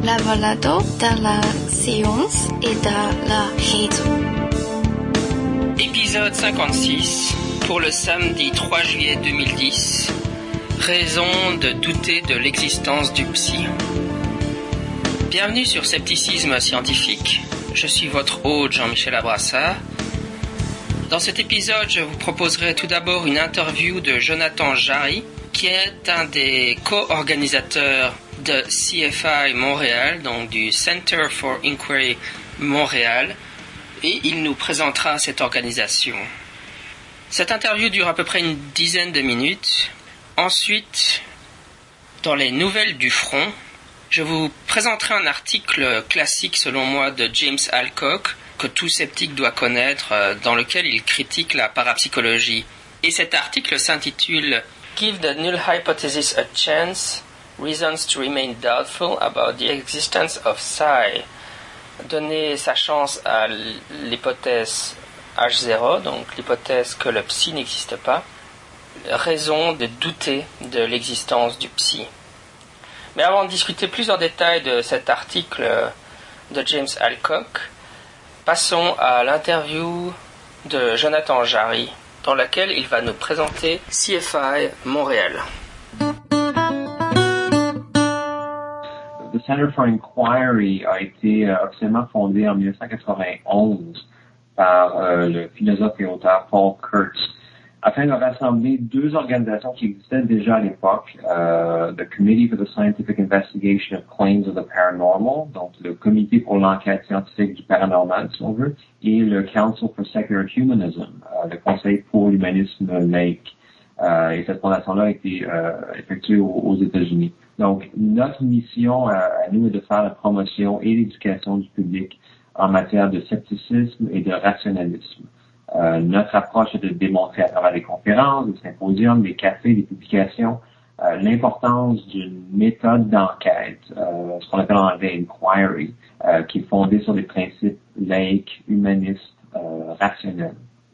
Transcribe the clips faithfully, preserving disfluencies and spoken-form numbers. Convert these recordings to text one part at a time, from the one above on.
la balado de la science et de la raison. Épisode cinquante-six, pour le samedi trois juillet deux mille dix. Raison de douter de l'existence du psy. Bienvenue sur Scepticisme Scientifique. Je suis votre hôte Jean-Michel Abrassard. Dans cet épisode, je vous proposerai tout d'abord une interview de Jonathan Jarry, qui est un des co-organisateurs de C F I Montréal, donc du Center for Inquiry Montréal, et il nous présentera cette organisation. Cette interview dure à peu près une dizaine de minutes. Ensuite, dans les nouvelles du front, je vous présenterai un article classique selon moi de James Alcock, que tout sceptique doit connaître, dans lequel il critique la parapsychologie. Et cet article s'intitule « Give the null hypothesis a chance, reasons to remain doubtful about the existence of psi ». Donner sa chance à l'hypothèse H zéro, donc l'hypothèse que le psy n'existe pas, raison de douter de l'existence du psy. Mais avant de discuter plus en détail de cet article de James Alcock, passons à l'interview de Jonathan Jarry, dans laquelle il va nous présenter C F I Montréal. Le Center for Inquiry a été euh, officiellement fondé en dix-neuf cent quatre-vingt-onze par euh, le philosophe et auteur Paul Kurtz, afin de rassembler deux organisations qui existaient déjà à l'époque, euh, the Committee for the Scientific Investigation of Claims of the Paranormal, donc le Comité pour l'enquête scientifique du paranormal, si on veut, et le Council for Secular Humanism, euh, le Conseil pour l'humanisme laïque. Euh, et cette fondation-là a été euh, effectuée aux, aux États-Unis. Donc, notre mission euh, à nous est de faire la promotion et l'éducation du public en matière de scepticisme et de rationalisme. Euh, notre approche est de démontrer à travers les conférences, les symposiums, les cafés, les publications, euh, l'importance d'une méthode d'enquête, euh, ce qu'on appelle en anglais inquiry, euh, qui est fondée sur des principes laïques, humanistes, euh, rationnels.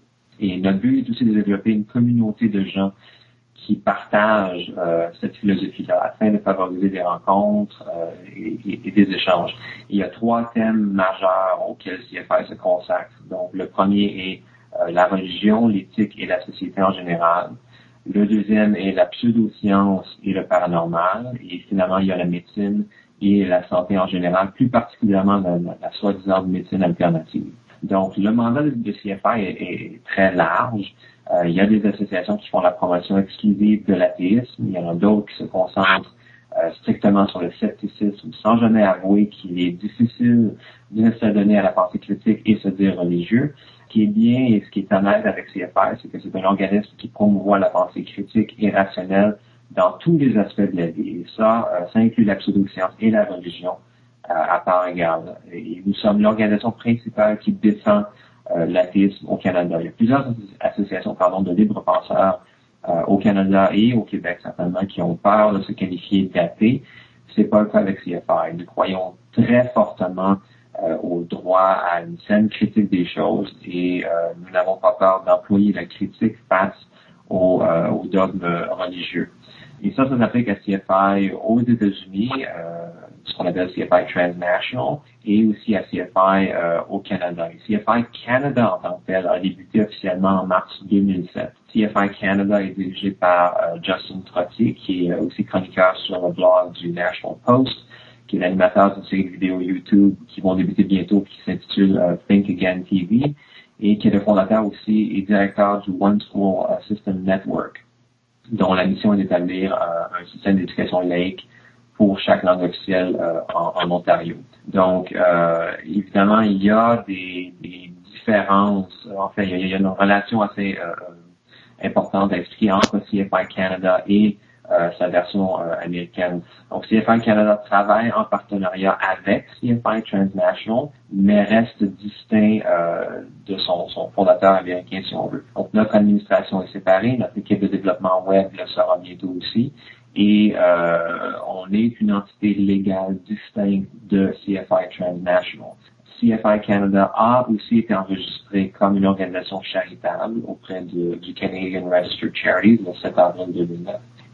Et notre but est aussi de développer une communauté de gens qui partagent euh, cette philosophie-là afin de favoriser des rencontres euh, et, et, et des échanges. Il y a trois thèmes majeurs auxquels C F I se consacre. Donc, le premier est euh, la religion, l'éthique et la société en général. Le deuxième est la pseudo-science et le paranormal. Et finalement, il y a la médecine et la santé en général, plus particulièrement la, la, la soi-disant médecine alternative. Donc, le mandat de C F I est, est très large. Euh, il y a des associations qui font la promotion exclusive de l'athéisme. Il y en a d'autres qui se concentrent euh, strictement sur le scepticisme, sans jamais avouer qu'il est difficile de s'adonner à la pensée critique et se dire religieux. Ce qui est bien et ce qui est honnête avec C F I, c'est que c'est un organisme qui promouvoit la pensée critique et rationnelle dans tous les aspects de la vie. Et ça, euh, ça inclut la pseudo-science et la religion à part égale. Et nous sommes l'organisation principale qui défend euh, l'athéisme au Canada. Il y a plusieurs associations pardon, de libres penseurs euh, au Canada et au Québec certainement qui ont peur de se qualifier d'athées. C'est pas le cas avec C F I. Nous croyons très fortement euh, au droit à une saine critique des choses et euh, nous n'avons pas peur d'employer la critique face aux, euh, aux dogmes religieux. Et ça, ça s'applique à C F I aux États-Unis, euh, ce qu'on appelle C F I Transnational, et aussi à C F I euh, au Canada. Et C F I Canada en tant que tel a débuté officiellement en mars deux mille sept. C F I Canada est dirigé par euh, Justin Trottier, qui est aussi chroniqueur sur le blog du National Post, qui est l'animateur d'une série de vidéos YouTube qui vont débuter bientôt, qui s'intitule euh, Think Again T V, et qui est le fondateur aussi et directeur du One School uh, System Network, dont la mission est d'établir euh, un système d'éducation laïque pour chaque langue officielle euh, en, en Ontario. Donc, euh, évidemment, il y a des, des différences, en fait, il y a, il y a une relation assez euh, importante à expliquer entre C F I Canada et euh, sa version euh, américaine. Donc, C F I Canada travaille en partenariat avec C F I Transnational, mais reste distinct euh, de son, son fondateur américain, si on veut. Donc, notre administration est séparée, notre équipe de développement web le sera bientôt aussi, et euh, on est une entité légale distincte de C F I Transnational. C F I Canada a aussi été enregistré comme une organisation charitable auprès de, du Canadian Registered Charities le sept avril deux mille neuf.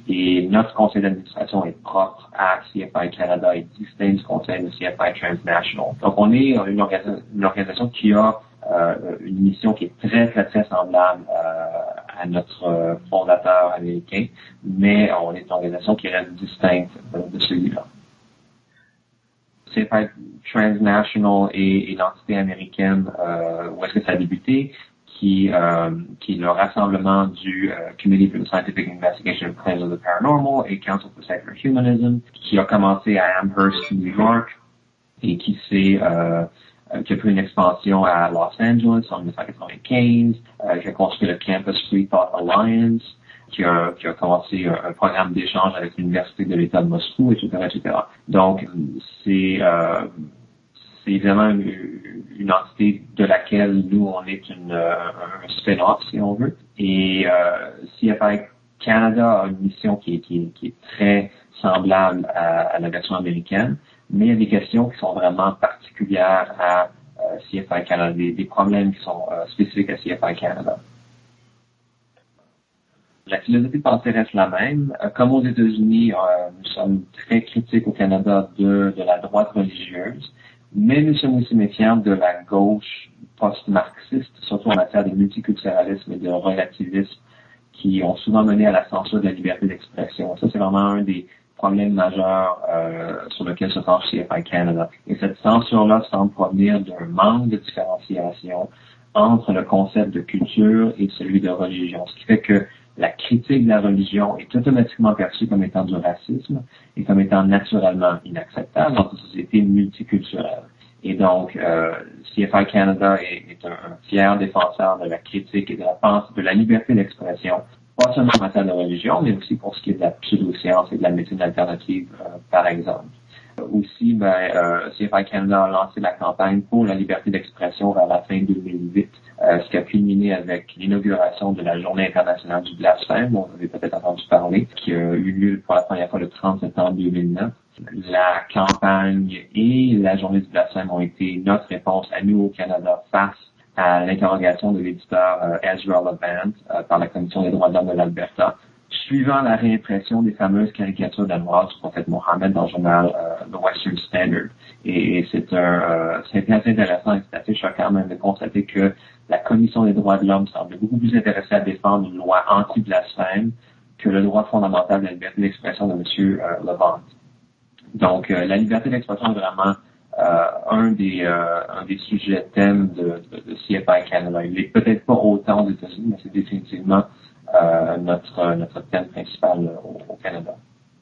Et notre conseil d'administration est propre à C F I Canada et distinct du conseil de C F I Transnational. Donc, on est une, organisa- une organisation qui a euh, une mission qui est très, très, très semblable euh, à notre euh, fondateur américain, mais on est une organisation qui reste distincte de, de celui-là. C F I Transnational est, est l'entité américaine euh, où est-ce que ça a débuté, qui, euh, qui est le rassemblement du euh, Committee for the Scientific Investigation of Claims of the Paranormal et Council for Secular Humanism, qui a commencé à Amherst, New York, et qui s'est euh, qui a pris une expansion à Los Angeles en dix-neuf cent quatre-vingt-quinze, euh, qui a construit le Campus Free Thought Alliance, qui a, qui a commencé un, un programme d'échange avec l'Université de l'État de Moscou, et cetera, et cetera. Donc, c'est euh, c'est évidemment une, une entité de laquelle nous, on est une, un spin-off, si on veut. Et euh, C F I Canada a une mission qui est, qui est, qui est très semblable à, à la version américaine, mais il y a des questions qui sont vraiment particulières à euh, C F I Canada, des, des problèmes qui sont euh, spécifiques à C F I Canada. La philosophie de pensée reste la même. Euh, comme aux États-Unis, euh, nous sommes très critiques au Canada de, de la droite religieuse, mais nous sommes aussi méfiants de la gauche post-marxiste, surtout en matière de multiculturalisme et de relativisme, qui ont souvent mené à la censure de la liberté d'expression. Ça, c'est vraiment un des problèmes majeurs euh, sur lequel se penche C F I Canada. Et cette censure-là semble provenir d'un manque de différenciation entre le concept de culture et celui de religion, ce qui fait que la critique de la religion est automatiquement perçue comme étant du racisme et comme étant naturellement inacceptable dans une société multiculturelle. Et donc, euh, C F I Canada est, est un, un fier défenseur de la critique et de la pensée, de la liberté d'expression, pas seulement en matière de religion, mais aussi pour ce qui est de la pseudoscience et de la médecine alternative, euh, par exemple. Aussi, ben, euh, C F I Canada a lancé la campagne pour la liberté d'expression vers la fin deux mille huit, euh, ce qui a culminé avec l'inauguration de la Journée internationale du blasphème, dont vous avez peut-être entendu parler, qui a eu lieu pour la première fois le trente septembre deux mille neuf. La campagne et la Journée du blasphème ont été notre réponse à nous au Canada face à l'interrogation de l'éditeur euh, Ezra Levant euh, par la Commission des droits de l'homme de l'Alberta, suivant la réimpression des fameuses caricatures danoises du prophète Mohammed dans le journal euh, The Western Standard. Et, et c'est un, euh, c'est assez intéressant et c'est assez choquant même de constater que la Commission des droits de l'homme semble beaucoup plus intéressée à défendre une loi anti-blasphème que le droit fondamental de la liberté d'expression de M. Euh, Levant. Donc, euh, la liberté d'expression est vraiment euh, un des euh, un des sujets thèmes de, de, de C F I Canada. Il n'est peut-être pas autant aux États-Unis, mais c'est définitivement euh, notre notre thème principal euh, au, au Canada.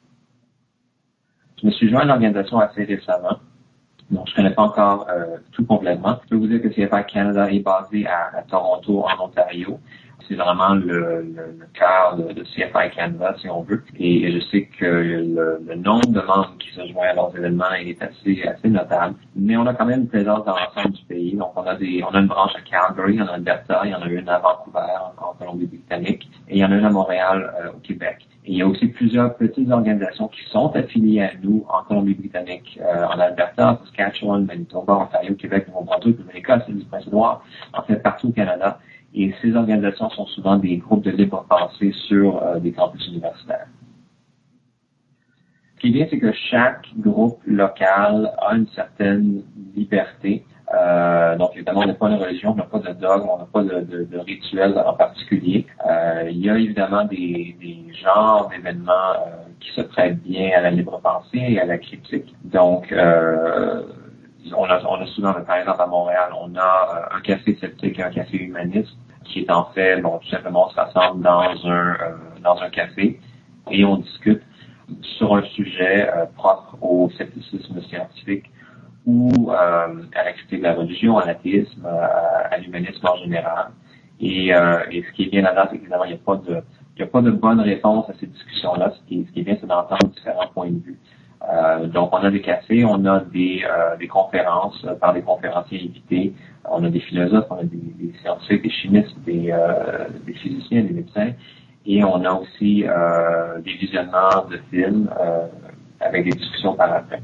Je me suis joint à l'organisation assez récemment, donc je ne connais pas encore euh, tout complètement. Je peux vous dire que C F I Canada est basé à, à Toronto, en Ontario. C'est vraiment le, le, le cœur de, de C F I Canada, si on veut. Et, et je sais que le, le nombre de membres qui se joignent à leurs événements est assez, assez notable. Mais on a quand même une présence dans l'ensemble du pays. Donc, on a des, on a une branche à Calgary, en Alberta, il y en a une à Vancouver, en, en Colombie-Britannique, et il y en a une à Montréal, euh, au Québec. Et il y a aussi plusieurs petites organisations qui sont affiliées à nous en Colombie-Britannique, euh, en Alberta, Saskatchewan, Manitoba, Ontario, Québec, Nouveau-Brunswick, Nouvelle-Écosse, Prince-Édouard, en fait partout au Canada. Et ces organisations sont souvent des groupes de libre pensée sur euh, des campus universitaires. Ce qui est bien, c'est que chaque groupe local a une certaine liberté. Euh, donc, évidemment, on n'a pas de religion, on n'a pas de dogme, on n'a pas de, de, de rituel en particulier. Euh, il y a évidemment des, des genres d'événements euh, qui se prêtent bien à la libre pensée et à la critique. Donc, euh, On a, on a souvent, par exemple, à Montréal, on a euh, un café sceptique et un café humaniste qui est en fait, bon, tout simplement, on se rassemble dans un, euh, dans un café et on discute sur un sujet euh, propre au scepticisme scientifique ou euh, à la critique de la religion, à l'athéisme, à, à l'humanisme en général. Et, euh, et ce qui est bien là-dedans, c'est qu'évidemment, il n'y a pas de, il n'y a pas de bonne réponse à ces discussions-là. Ce qui, ce qui est bien, c'est d'entendre différents points de vue. Euh, donc, on a des cafés, on a des, euh, des conférences euh, par des conférenciers invités, on a des philosophes, on a des, des scientifiques, des chimistes, des, euh, des physiciens, des médecins, et on a aussi euh, des visionnements de films euh, avec des discussions par après.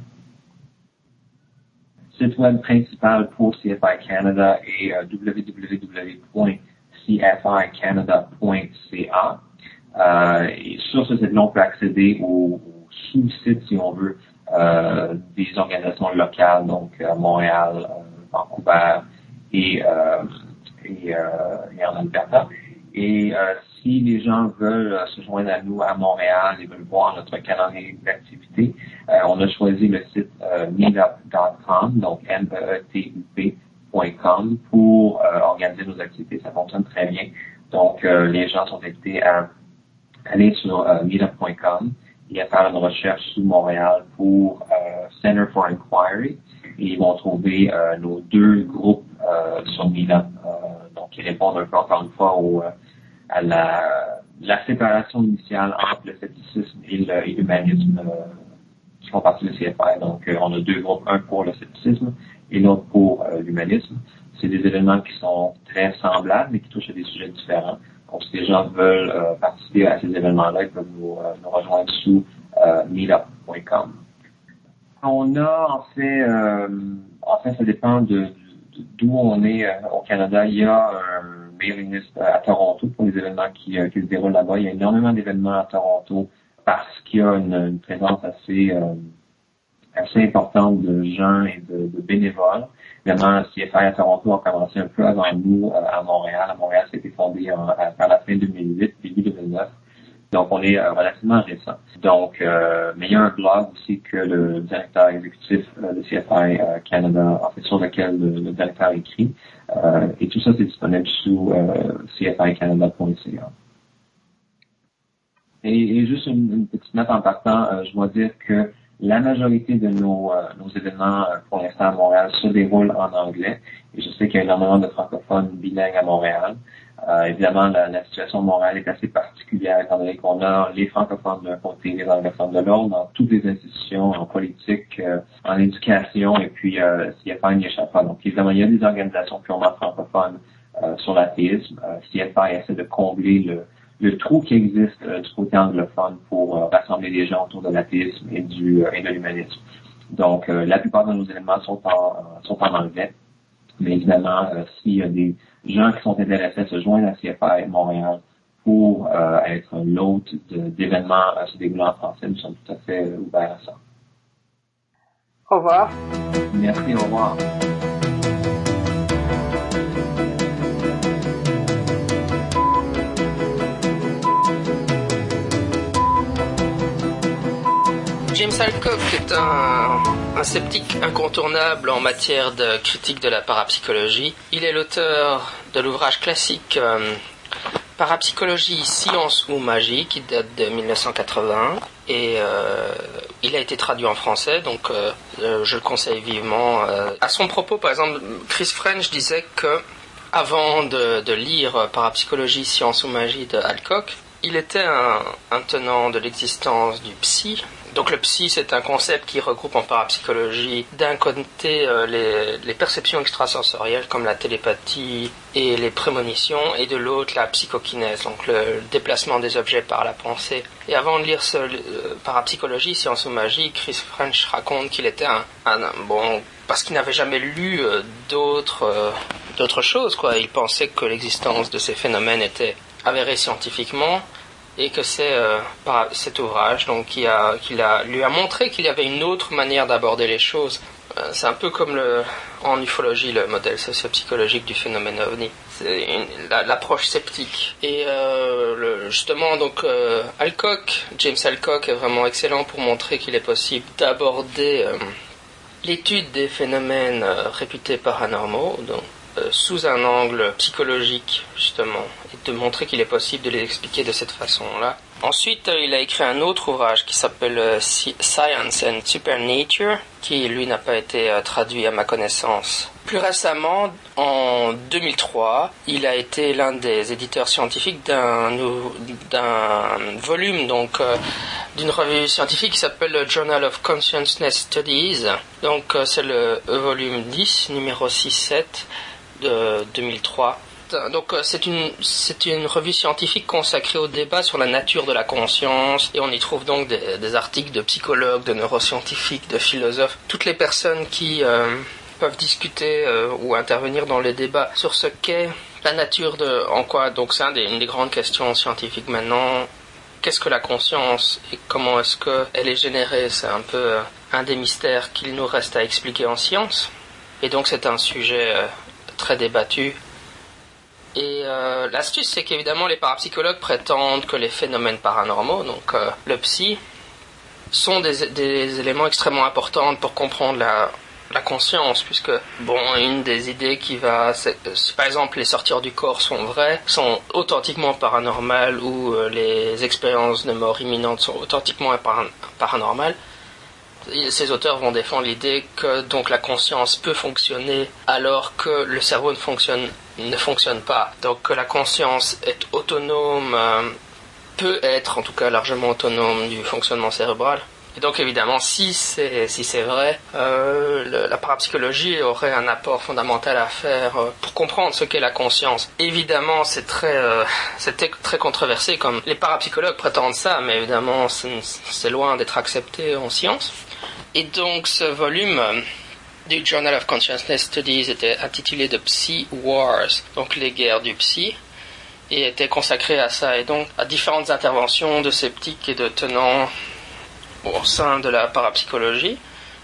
Le site web principal pour C F I Canada est euh, w w w point c f i canada point c a. Euh, et sur ce site-là, on peut accéder au, au sous-site, si on veut, euh, des organisations locales, donc à Montréal, euh, Vancouver et, euh, et, euh, et en Alberta. Et euh, si les gens veulent se joindre à nous à Montréal et veulent voir notre calendrier d'activités, euh, on a choisi le site euh, meetup point com, donc M E E T U P point com, pour euh, organiser nos activités. Ça fonctionne très bien. Donc, euh, les gens sont invités à aller sur euh, meetup point com et à faire une recherche sous Montréal pour euh, Center for Inquiry. Et ils vont trouver euh, nos deux groupes euh, sur Meetup, euh, donc qui répondent un peu encore une fois au, euh, à la, la séparation initiale entre le scepticisme et, le, et l'humanisme euh, qui font partie du C F I. Donc, euh, on a deux groupes, un pour le scepticisme et l'autre pour euh, l'humanisme. C'est des événements qui sont très semblables, mais qui touchent à des sujets différents. Donc, si les gens veulent euh, participer à ces événements-là, ils peuvent nous, euh, nous rejoindre sous euh, meetup point com. On a, en fait, euh, en fait, ça dépend de, de d'où on est euh, au Canada. Il y a un mailing list à Toronto pour les événements qui, euh, qui se déroulent là-bas. Il y a énormément d'événements à Toronto parce qu'il y a une, une présence assez euh, assez importante de gens et de, de bénévoles. Évidemment, le C F I à Toronto a commencé un peu avant nous euh, à Montréal. À Montréal, ça a été fondé en, à, vers la fin deux mille huit, début deux mille neuf. Donc, on est euh, relativement récent. Donc, euh, mais il y a un blog aussi que le directeur exécutif euh, de C F I euh, Canada, en fait, sur lequel le, le directeur écrit. Euh, et tout ça, c'est disponible sous euh, c f i canada point c a. Et, et juste une, une petite note en partant, euh, je dois dire que la majorité de nos, euh, nos événements euh, pour l'instant à Montréal se déroulent en anglais. Et je sais qu'il y a énormément de francophones bilingues à Montréal. Euh, évidemment, la, la situation de Montréal est assez particulière étant donné qu'on a les francophones d'un côté, les anglophones de l'autre, dans toutes les institutions, en politique, euh, en éducation, et puis euh, C F I n'y échappe pas. Donc, évidemment, il y a des organisations purement francophones euh, sur l'athéisme. Euh, C F I essaie de combler le, le trou qui existe euh, du côté anglophone pour euh, rassembler les gens autour de l'athéisme et, du, euh, et de l'humanisme. Donc, euh, la plupart de nos éléments sont en, sont en anglais. Mais évidemment, euh, s'il y a des gens qui sont intéressés à se joindre à C F I Montréal pour euh, être l'hôte de, d'événements à se dérouler en français, nous sommes tout à fait euh, ouverts à ça. Au revoir. Merci, au revoir. James Alcock est un, un sceptique incontournable en matière de critique de la parapsychologie. Il est l'auteur de l'ouvrage classique euh, Parapsychologie, science ou magie, qui date de mille neuf cent quatre-vingts, et euh, il a été traduit en français, donc euh, je le conseille vivement. Euh. À son propos, par exemple, Chris French disait que avant de, de lire Parapsychologie, science ou magie de Alcock, il était un, un tenant de l'existence du psy. Donc le psy, c'est un concept qui regroupe en parapsychologie d'un côté euh, les, les perceptions extrasensorielles comme la télépathie et les prémonitions, et de l'autre la psychokinèse, donc le déplacement des objets par la pensée. Et avant de lire ce euh, Parapsychologie, science ou magie, Chris French raconte qu'il était un, un, un bon, parce qu'il n'avait jamais lu euh, d'autres euh, d'autres choses, quoi. Il pensait que l'existence de ces phénomènes était avérée scientifiquement. Et que c'est euh, par cet ouvrage donc, qui, a, qui a, lui a montré qu'il y avait une autre manière d'aborder les choses. Euh, c'est un peu comme le, en ufologie le modèle socio-psychologique du phénomène ovni. C'est une, la, l'approche sceptique. Et euh, le, justement, donc euh, Alcock, James Alcock est vraiment excellent pour montrer qu'il est possible d'aborder euh, l'étude des phénomènes euh, réputés paranormaux, donc, Euh, sous un angle psychologique, justement, et de montrer qu'il est possible de les expliquer de cette façon-là. Ensuite, euh, il a écrit un autre ouvrage qui s'appelle euh, Science and Supernature, qui, lui, n'a pas été euh, traduit à ma connaissance. Plus récemment, en deux mille trois, il a été l'un des éditeurs scientifiques d'un, d'un volume, donc, euh, d'une revue scientifique qui s'appelle le Journal of Consciousness Studies. Donc, euh, c'est le volume dix, numéro six sept, de deux mille trois. Donc c'est une, c'est une revue scientifique consacrée au débat sur la nature de la conscience, et on y trouve donc des, des articles de psychologues, de neuroscientifiques, de philosophes, toutes les personnes qui euh, peuvent discuter euh, ou intervenir dans les débats sur ce qu'est la nature de, en quoi, donc c'est un des, une des grandes questions scientifiques maintenant, qu'est-ce que la conscience et comment est-ce qu'elle est générée, c'est un peu un des mystères qu'il nous reste à expliquer en science. Et donc c'est un sujet très débattu. Et euh, l'astuce, c'est qu'évidemment les parapsychologues prétendent que les phénomènes paranormaux, donc euh, le psy, sont des, des éléments extrêmement importants pour comprendre la, la conscience, puisque, bon, une des idées qui va, c'est, si par exemple les sorties du corps sont vraies, sont authentiquement paranormales, ou euh, les expériences de mort imminente sont authentiquement par, paranormales, ces auteurs vont défendre l'idée que donc la conscience peut fonctionner alors que le cerveau ne fonctionne, ne fonctionne pas. Donc que la conscience est autonome, euh, peut être en tout cas largement autonome du fonctionnement cérébral. Et donc évidemment, si c'est, si c'est vrai, euh, le, la parapsychologie aurait un apport fondamental à faire euh, pour comprendre ce qu'est la conscience. Évidemment, c'est très, euh, c'est très controversé, comme les parapsychologues prétendent ça, mais évidemment, c'est, c'est loin d'être accepté en science. Et donc ce volume euh, du Journal of Consciousness Studies était intitulé The Psy Wars, donc les guerres du psy, et était consacré à ça, et donc à différentes interventions de sceptiques et de tenants au sein de la parapsychologie.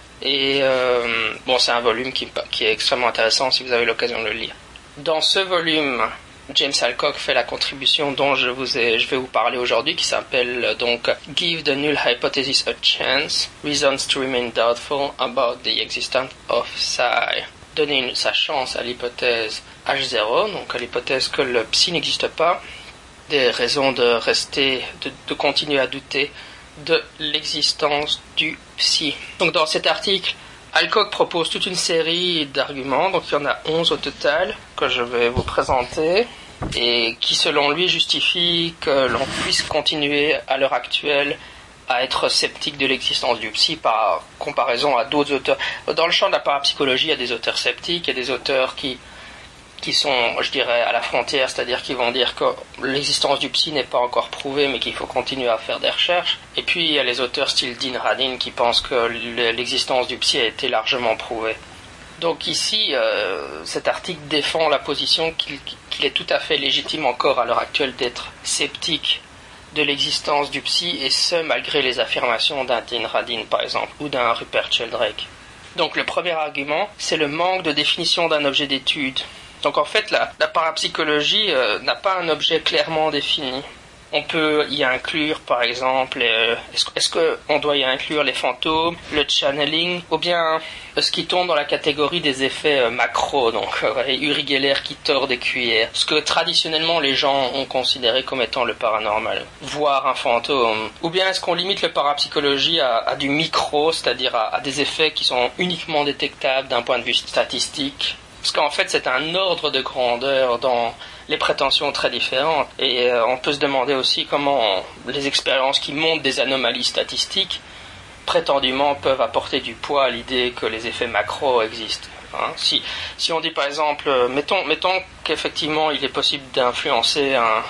Et euh, bon, c'est un volume qui, qui est extrêmement intéressant si vous avez l'occasion de le lire. Dans ce volume, James Alcock fait la contribution dont je, vous ai, je vais vous parler aujourd'hui, qui s'appelle donc Give the Null Hypothesis a Chance, Reasons to Remain Doubtful About the Existence of Psi. Donner une, sa chance à l'hypothèse H zéro, donc à l'hypothèse que le psy n'existe pas, des raisons de rester, de, de continuer à douter de l'existence du psy. Donc dans cet article, Alcock propose toute une série d'arguments, donc il y en a onze au total, que je vais vous présenter, et qui selon lui justifient que l'on puisse continuer à l'heure actuelle à être sceptique de l'existence du psy par comparaison à d'autres auteurs. Dans le champ de la parapsychologie, il y a des auteurs sceptiques, il y a des auteurs qui qui sont, je dirais, à la frontière, c'est-à-dire qui vont dire que l'existence du psy n'est pas encore prouvée, mais qu'il faut continuer à faire des recherches. Et puis, il y a les auteurs style Dean Radin qui pensent que l'existence du psy a été largement prouvée. Donc ici, euh, cet article défend la position qu'il, qu'il est tout à fait légitime encore à l'heure actuelle d'être sceptique de l'existence du psy, et ce, malgré les affirmations d'un Dean Radin, par exemple, ou d'un Rupert Sheldrake. Donc le premier argument, c'est le manque de définition d'un objet d'étude. Donc en fait, la, la parapsychologie euh, n'a pas un objet clairement défini. On peut y inclure, par exemple, euh, est-ce, est-ce qu'on doit y inclure les fantômes, le channeling, ou bien ce qui tombe dans la catégorie des effets euh, macro, donc euh, Uri Geller qui tord des cuillères, ce que traditionnellement les gens ont considéré comme étant le paranormal, voir un fantôme. Ou bien est-ce qu'on limite le parapsychologie à, à du micro, c'est-à-dire à, à des effets qui sont uniquement détectables d'un point de vue statistique? Parce qu'en fait, c'est un ordre de grandeur dans les prétentions très différentes. Et euh, on peut se demander aussi comment les expériences qui montrent des anomalies statistiques, prétendument, peuvent apporter du poids à l'idée que les effets macro existent. Hein. Si, si on dit par exemple, euh, mettons, mettons qu'effectivement il est possible d'influencer un,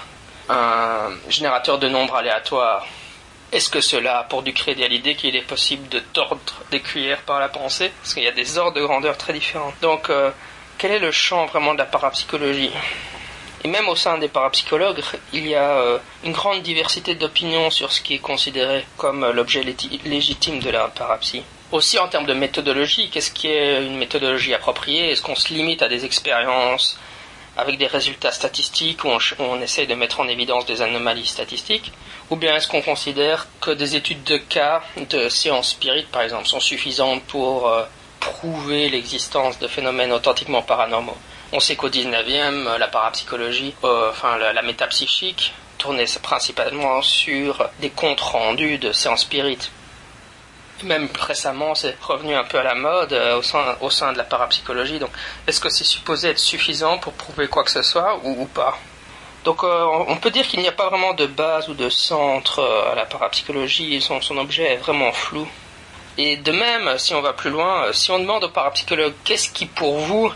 un générateur de nombres aléatoires, est-ce que cela a pour du crédit à l'idée qu'il est possible de tordre des cuillères par la pensée? Parce qu'il y a des ordres de grandeur très différents. Donc, euh, quel est le champ vraiment de la parapsychologie? Et même au sein des parapsychologues, il y a euh, une grande diversité d'opinions sur ce qui est considéré comme euh, l'objet lé- légitime de la parapsie. Aussi en termes de méthodologie, qu'est-ce qui est une méthodologie appropriée? Est-ce qu'on se limite à des expériences avec des résultats statistiques où on, où on essaie de mettre en évidence des anomalies statistiques? Ou bien est-ce qu'on considère que des études de cas, de séances spirites par exemple, sont suffisantes pour euh, prouver l'existence de phénomènes authentiquement paranormaux? On sait qu'au dix-neuvième, la parapsychologie, euh, enfin la, la métapsychique, tournait principalement sur des comptes rendus de séances spirites. Même récemment, c'est revenu un peu à la mode euh, au, sein, au sein de la parapsychologie. Donc, est-ce que c'est supposé être suffisant pour prouver quoi que ce soit ou, ou pas? Donc, euh, on peut dire qu'il n'y a pas vraiment de base ou de centre euh, à la parapsychologie. Son, son objet est vraiment flou. Et de même, si on va plus loin, si on demande aux parapsychologues qu'est-ce qui pour vous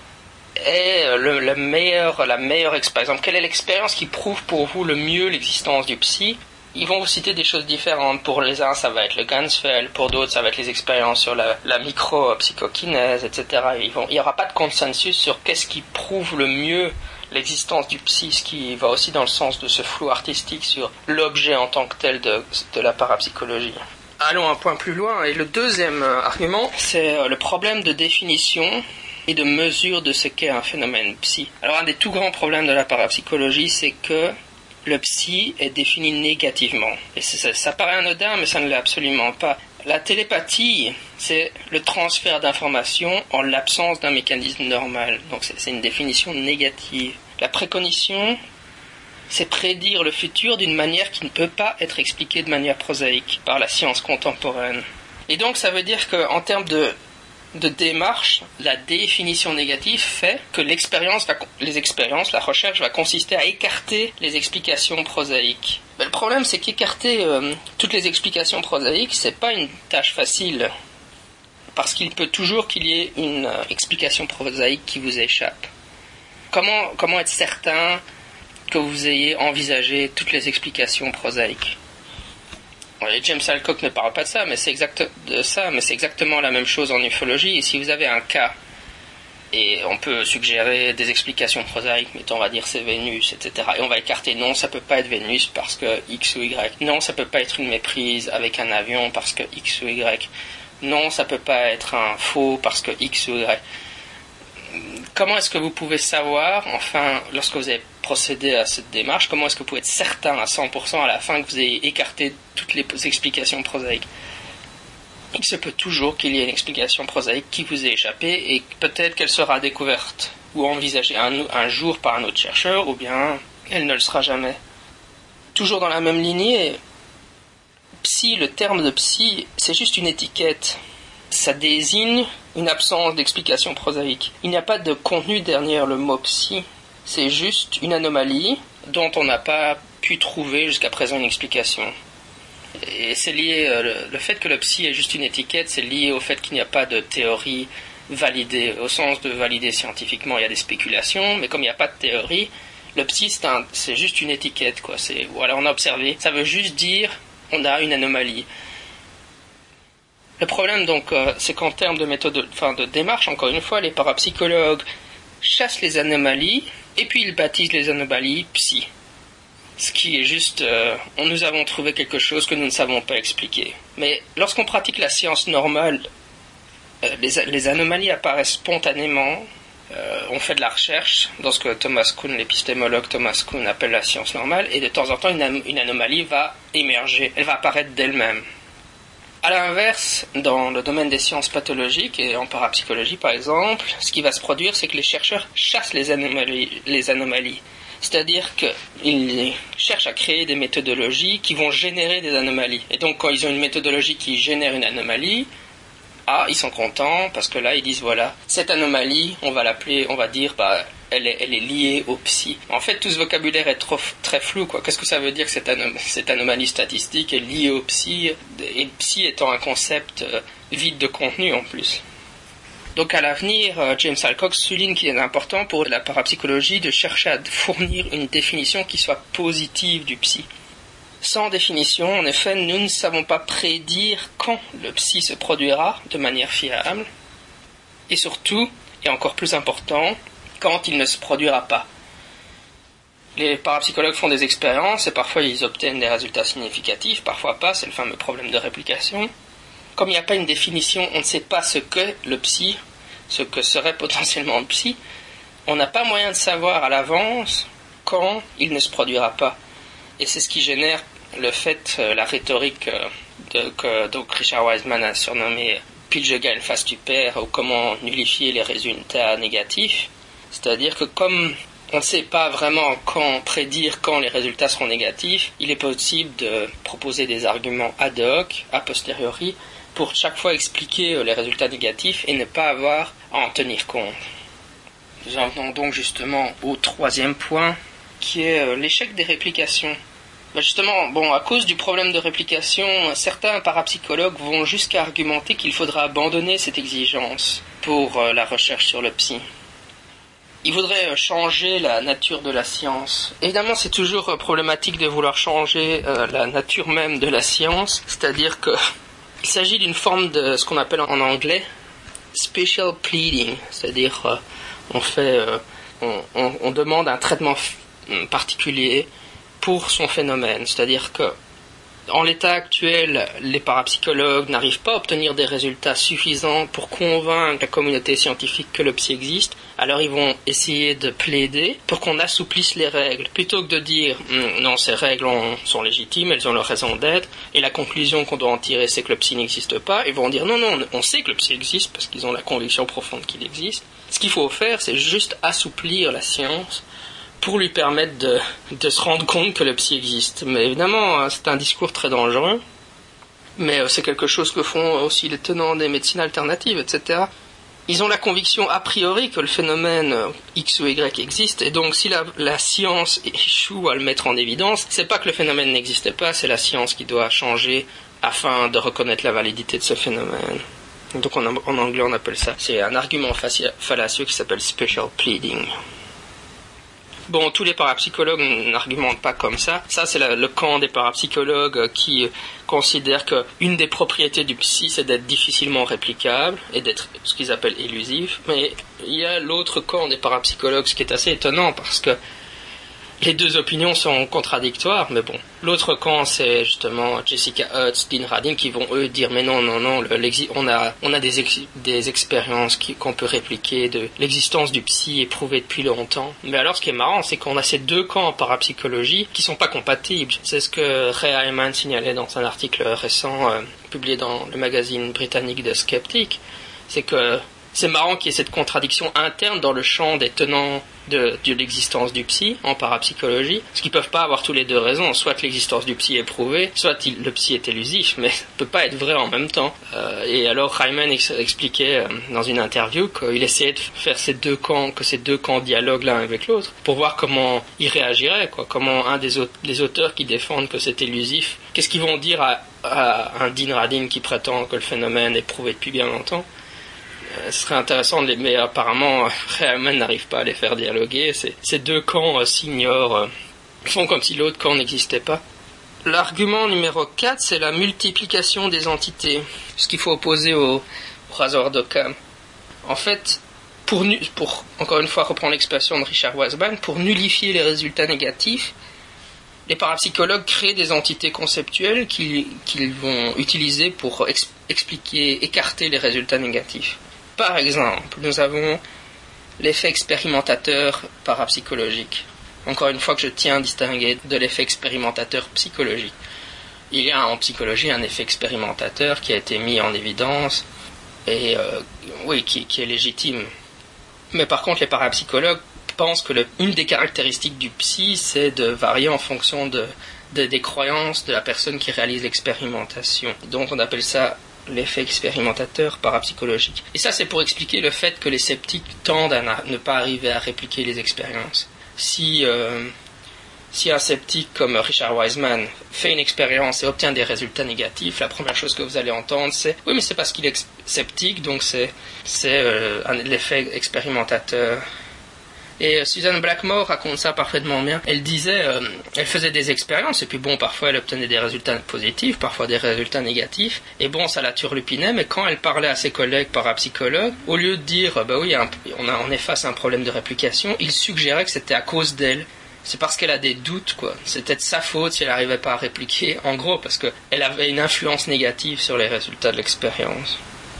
est le, le meilleur, la meilleure expérience, par exemple, quelle est l'expérience qui prouve pour vous le mieux l'existence du psy, ils vont vous citer des choses différentes. Pour les uns, ça va être le Ganzfeld, pour d'autres, ça va être les expériences sur la, la micro-psychokinèse, et cetera. Ils vont, il n'y aura pas de consensus sur qu'est-ce qui prouve le mieux l'existence du psy, ce qui va aussi dans le sens de ce flou artistique sur l'objet en tant que tel de, de la parapsychologie. Allons un point plus loin, et le deuxième argument, c'est le problème de définition et de mesure de ce qu'est un phénomène psy. Alors un des tout grands problèmes de la parapsychologie, c'est que le psy est défini négativement. Et ça, ça paraît anodin, mais ça ne l'est absolument pas. La télépathie, c'est le transfert d'informations en l'absence d'un mécanisme normal. Donc c'est, c'est une définition négative. La précognition, c'est prédire le futur d'une manière qui ne peut pas être expliquée de manière prosaïque par la science contemporaine. Et donc ça veut dire qu'en termes de, de démarche, la définition négative fait que l'expérience va, les expériences, la recherche va consister à écarter les explications prosaïques. Mais le problème, c'est qu'écarter euh, toutes les explications prosaïques, c'est pas une tâche facile, parce qu'il peut toujours qu'il y ait une euh, explication prosaïque qui vous échappe. Comment, comment être certain que vous ayez envisagé toutes les explications prosaïques? Et James Alcock ne parle pas de ça, mais c'est exact de ça, mais c'est exactement la même chose en ufologie. Et si vous avez un cas, et on peut suggérer des explications prosaïques, mettons, on va dire c'est Vénus, et cetera. Et on va écarter, non, ça peut pas être Vénus parce que X ou Y. Non, ça peut pas être une méprise avec un avion parce que X ou Y. Non, ça peut pas être un faux parce que X ou Y. Comment est-ce que vous pouvez savoir, enfin, lorsque vous avez procédé à cette démarche, comment est-ce que vous pouvez être certain à cent pour cent à la fin que vous ayez écarté toutes les explications prosaïques? Il se peut toujours qu'il y ait une explication prosaïque qui vous ait échappé et peut-être qu'elle sera découverte ou envisagée un, un jour par un autre chercheur, ou bien elle ne le sera jamais. Toujours dans la même lignée, psy, le terme de psy, c'est juste une étiquette. Ça désigne une absence d'explication prosaïque. Il n'y a pas de contenu derrière le mot psy. C'est juste une anomalie dont on n'a pas pu trouver jusqu'à présent une explication. Et c'est lié, le, le fait que le psy est juste une étiquette, c'est lié au fait qu'il n'y a pas de théorie validée. Au sens de valider scientifiquement, il y a des spéculations, mais comme il n'y a pas de théorie, le psy c'est, un, c'est juste une étiquette, quoi. C'est, voilà, on a observé. Ça veut juste dire on a une anomalie. Le problème, donc, euh, c'est qu'en termes de méthode, enfin, de démarche, encore une fois, les parapsychologues chassent les anomalies, et puis ils baptisent les anomalies psy. Ce qui est juste, euh, on nous avons trouvé quelque chose que nous ne savons pas expliquer. Mais lorsqu'on pratique la science normale, euh, les, les anomalies apparaissent spontanément. Euh, on fait de la recherche dans ce que Thomas Kuhn, l'épistémologue Thomas Kuhn, appelle la science normale, et de temps en temps, une, une anomalie va émerger, elle va apparaître d'elle-même. A l'inverse, dans le domaine des sciences pathologiques, et en parapsychologie par exemple, ce qui va se produire, c'est que les chercheurs chassent les anomalies. Les anomalies. C'est-à-dire qu'ils cherchent à créer des méthodologies qui vont générer des anomalies. Et donc quand ils ont une méthodologie qui génère une anomalie, ah, ils sont contents, parce que là ils disent voilà, cette anomalie, on va l'appeler, on va dire, bah, elle est, elle est liée au psy. En fait, tout ce vocabulaire est trop, très flou, quoi. Qu'est-ce que ça veut dire que cette, anom- cette anomalie statistique est liée au psy, et le psy étant un concept euh, vide de contenu en plus. Donc à l'avenir, euh, James Alcock souligne qu'il est important pour la parapsychologie de chercher à fournir une définition qui soit positive du psy. Sans définition, en effet, nous ne savons pas prédire quand le psy se produira de manière fiable, et surtout, et encore plus important, quand il ne se produira pas. Les parapsychologues font des expériences et parfois ils obtiennent des résultats significatifs, parfois pas, c'est le fameux problème de réplication. Comme il n'y a pas une définition, on ne sait pas ce qu'est le psy, ce que serait potentiellement le psy, on n'a pas moyen de savoir à l'avance quand il ne se produira pas. Et c'est ce qui génère le fait, euh, la rhétorique euh, de, que donc Richard Wiseman a surnommé « pile je gagne, face tu perds » ou « comment nullifier les résultats négatifs ». C'est-à-dire que comme on ne sait pas vraiment quand prédire quand les résultats seront négatifs, il est possible de proposer des arguments ad hoc, a posteriori, pour chaque fois expliquer les résultats négatifs et ne pas avoir à en tenir compte. Nous en venons donc justement au troisième point, qui est l'échec des réplications. Ben justement, bon, à cause du problème de réplication, certains parapsychologues vont jusqu'à argumenter qu'il faudra abandonner cette exigence pour la recherche sur le psy. Ils voudraient changer la nature de la science. Évidemment, c'est toujours problématique de vouloir changer euh, la nature même de la science, c'est-à-dire que il s'agit d'une forme de ce qu'on appelle en anglais special pleading, c'est-à-dire euh, on fait euh, on, on, on demande un traitement f- particulier pour son phénomène. C'est-à-dire que en l'état actuel, les parapsychologues n'arrivent pas à obtenir des résultats suffisants pour convaincre la communauté scientifique que le psy existe. Alors ils vont essayer de plaider pour qu'on assouplisse les règles. Plutôt que de dire hm, non, ces règles ont, sont légitimes, elles ont leur raison d'être, et la conclusion qu'on doit en tirer c'est que le psy n'existe pas, ils vont dire non, non, on sait que le psy existe parce qu'ils ont la conviction profonde qu'il existe. Ce qu'il faut faire, c'est juste assouplir la science pour lui permettre de, de se rendre compte que le psy existe. Mais évidemment, c'est un discours très dangereux, mais c'est quelque chose que font aussi les tenants des médecines alternatives, et cetera. Ils ont la conviction a priori que le phénomène X ou Y existe, et donc si la, la science échoue à le mettre en évidence, c'est pas que le phénomène n'existait pas, c'est la science qui doit changer afin de reconnaître la validité de ce phénomène. Donc en, en anglais on appelle ça, c'est un argument fallacieux qui s'appelle special pleading. Bon, tous les parapsychologues n'argumentent pas comme ça. Ça, c'est la, le camp des parapsychologues qui considèrent qu'une des propriétés du psy, c'est d'être difficilement réplicable et d'être ce qu'ils appellent élusif. Mais il y a l'autre camp des parapsychologues, ce qui est assez étonnant parce que les deux opinions sont contradictoires, mais bon. L'autre camp, c'est justement Jessica Hutz, Dean Radin, qui vont eux dire mais non, non, non, on a, on a des, ex, des expériences qui, qu'on peut répliquer, de l'existence du psy est prouvée depuis longtemps. Mais alors, ce qui est marrant, c'est qu'on a ces deux camps en parapsychologie qui sont pas compatibles. C'est ce que Ray Hyman signalait dans un article récent euh, publié dans le magazine britannique The Skeptic. C'est que c'est marrant qu'il y ait cette contradiction interne dans le champ des tenants de, de l'existence du psy en parapsychologie, parce qu'ils peuvent pas avoir tous les deux raisons. Soit l'existence du psy est prouvée, soit il, le psy est élusif, mais ça peut pas être vrai en même temps. Euh, et alors Hyman ex- expliquait euh, dans une interview qu'il essayait de faire ces deux camps, que ces deux camps dialoguent l'un avec l'autre, pour voir comment ils réagiraient, quoi. Comment un des aut- les auteurs qui défendent que c'est élusif, qu'est-ce qu'ils vont dire à, à un Dean Radin qui prétend que le phénomène est prouvé depuis bien longtemps. Ce serait intéressant, de les, mais apparemment, Hyman n'arrive pas à les faire dialoguer. Ces, ces deux camps euh, s'ignorent, euh, font comme si l'autre camp n'existait pas. L'argument numéro quatre, c'est la multiplication des entités, ce qu'il faut opposer au, au Razor d'Occam. En fait, pour, pour encore une fois reprendre l'expression de Richard Wiseman, pour nullifier les résultats négatifs, les parapsychologues créent des entités conceptuelles qu'ils, qu'ils vont utiliser pour ex, expliquer, écarter les résultats négatifs. Par exemple, nous avons l'effet expérimentateur parapsychologique. Encore une fois que je tiens à distinguer de l'effet expérimentateur psychologique. Il y a en psychologie un effet expérimentateur qui a été mis en évidence et euh, oui, qui, qui est légitime. Mais par contre, les parapsychologues pensent que le, une des caractéristiques du psy, c'est de varier en fonction de, de, des croyances de la personne qui réalise l'expérimentation. Donc on appelle ça l'effet expérimentateur parapsychologique. Et ça, c'est pour expliquer le fait que les sceptiques tendent à ne pas arriver à répliquer les expériences. Si, euh, si un sceptique comme Richard Wiseman fait une expérience et obtient des résultats négatifs, la première chose que vous allez entendre, c'est « Oui, mais c'est parce qu'il est sceptique, donc c'est, c'est euh, un, l'effet expérimentateur. » Et Susan Blackmore raconte ça parfaitement bien. Elle disait, euh, elle faisait des expériences, et puis bon, parfois elle obtenait des résultats positifs, parfois des résultats négatifs, et bon, ça la turlupinait, mais quand elle parlait à ses collègues parapsychologues, au lieu de dire, bah oui, on, a, on est face à un problème de réplication, il suggérait que c'était à cause d'elle. C'est parce qu'elle a des doutes, quoi. C'était de sa faute si elle n'arrivait pas à répliquer, en gros, parce qu'elle avait une influence négative sur les résultats de l'expérience.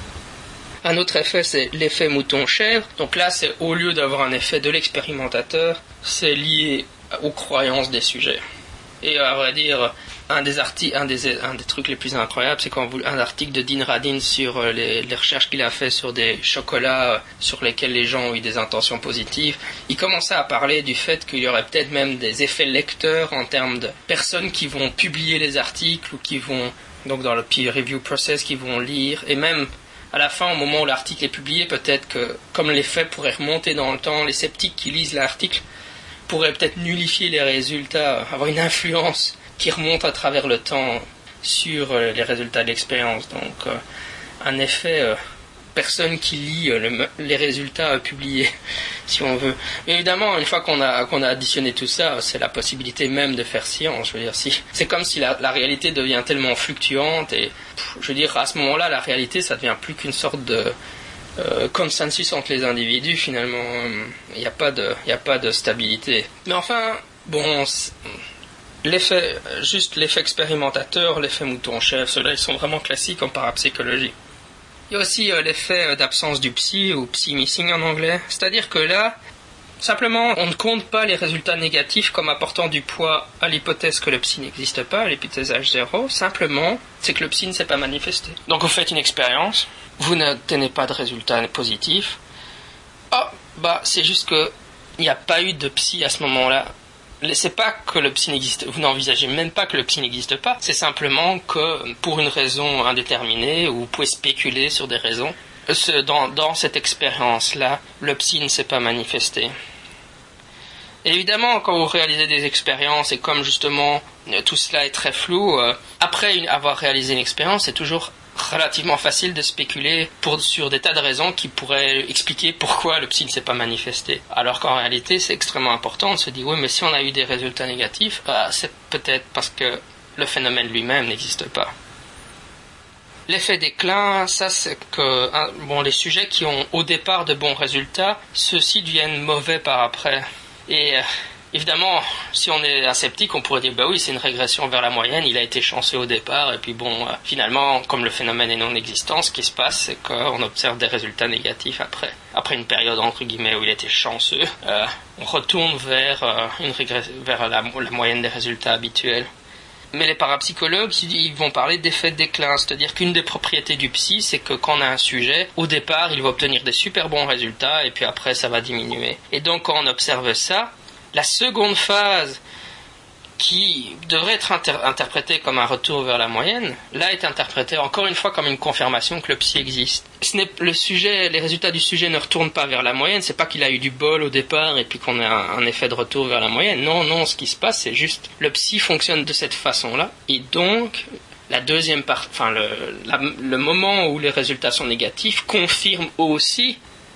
Un autre effet, c'est l'effet mouton-chèvre. Donc là, c'est au lieu d'avoir un effet de l'expérimentateur, c'est lié aux croyances des sujets. Et à vrai dire, un des, articles, un des, un des trucs les plus incroyables, c'est quand vous, un article de Dean Radin sur les, les recherches qu'il a fait sur des chocolats sur lesquels les gens ont eu des intentions positives. Il commençait à parler du fait qu'il y aurait peut-être même des effets lecteurs en termes de personnes qui vont publier les articles ou qui vont, donc dans le peer review process, qui vont lire, et même à la fin, au moment où l'article est publié, peut-être que, comme l'effet pourrait remonter dans le temps, les sceptiques qui lisent l'article pourraient peut-être nullifier les résultats, avoir une influence qui remonte à travers le temps sur euh, les résultats de l'expérience. Donc, euh, un effet euh, personne qui lit euh, le, les résultats euh, publiés, si on veut. Mais évidemment, une fois qu'on a, qu'on a additionné tout ça, c'est la possibilité même de faire science. Je veux dire, si, c'est comme si la, la réalité devient tellement fluctuante et, pff, je veux dire, à ce moment-là, la réalité, ça devient plus qu'une sorte de, euh, consensus entre les individus, finalement. Il n'y a pas de, il n'y a pas de stabilité. Mais enfin, bon, l'effet, juste l'effet expérimentateur, l'effet mouton-chef, ceux-là, ils sont vraiment classiques en parapsychologie. Il y a aussi euh, l'effet d'absence du psy, ou psy missing en anglais. C'est-à-dire que là, simplement, on ne compte pas les résultats négatifs comme apportant du poids à l'hypothèse que le psy n'existe pas, à l'hypothèse H zéro. Simplement, c'est que le psy ne s'est pas manifesté. Donc vous faites une expérience, vous n'obtenez pas de résultats positifs. Oh, bah c'est juste que il n'y a pas eu de psy à ce moment-là. C'est pas que le psy n'existe, vous n'envisagez même pas que le psy n'existe pas, c'est simplement que pour une raison indéterminée, ou vous pouvez spéculer sur des raisons, dans, dans cette expérience-là, le psy ne s'est pas manifesté. Et évidemment, quand vous réalisez des expériences, et comme justement tout cela est très flou, euh, après une, avoir réalisé une expérience, c'est toujours relativement facile de spéculer pour, sur des tas de raisons qui pourraient expliquer pourquoi le psy ne s'est pas manifesté. Alors qu'en réalité, c'est extrêmement important de se dire, oui, mais si on a eu des résultats négatifs, euh, c'est peut-être parce que le phénomène lui-même n'existe pas. L'effet déclin, ça c'est que hein, bon, les sujets qui ont au départ de bons résultats, ceux-ci deviennent mauvais par après. Et euh, évidemment, si on est un sceptique, on pourrait dire bah oui, c'est une régression vers la moyenne, il a été chanceux au départ, et puis bon, euh, finalement, comme le phénomène est non existant, ce qui se passe, c'est qu'on observe des résultats négatifs après. Après une période entre guillemets où il était chanceux, euh, on retourne vers, euh, une régress- vers la, la moyenne des résultats habituels. Mais les parapsychologues, ils vont parler d'effet de déclin, c'est-à-dire qu'une des propriétés du psy, c'est que quand on a un sujet, au départ, il va obtenir des super bons résultats, et puis après, ça va diminuer. Et donc, quand on observe ça, la seconde phase, qui devrait être inter- interprétée comme un retour vers la moyenne, là est interprétée encore une fois comme une confirmation que le psy existe. Ce n'est, le sujet, les résultats du sujet ne retournent pas vers la moyenne, c'est pas qu'il a eu du bol au départ et puis qu'on a un, un effet de retour vers la moyenne. Non, non, ce qui se passe, c'est juste le psy fonctionne de cette façon-là, et donc la deuxième part, enfin le, la, le moment où les résultats sont négatifs confirme aussi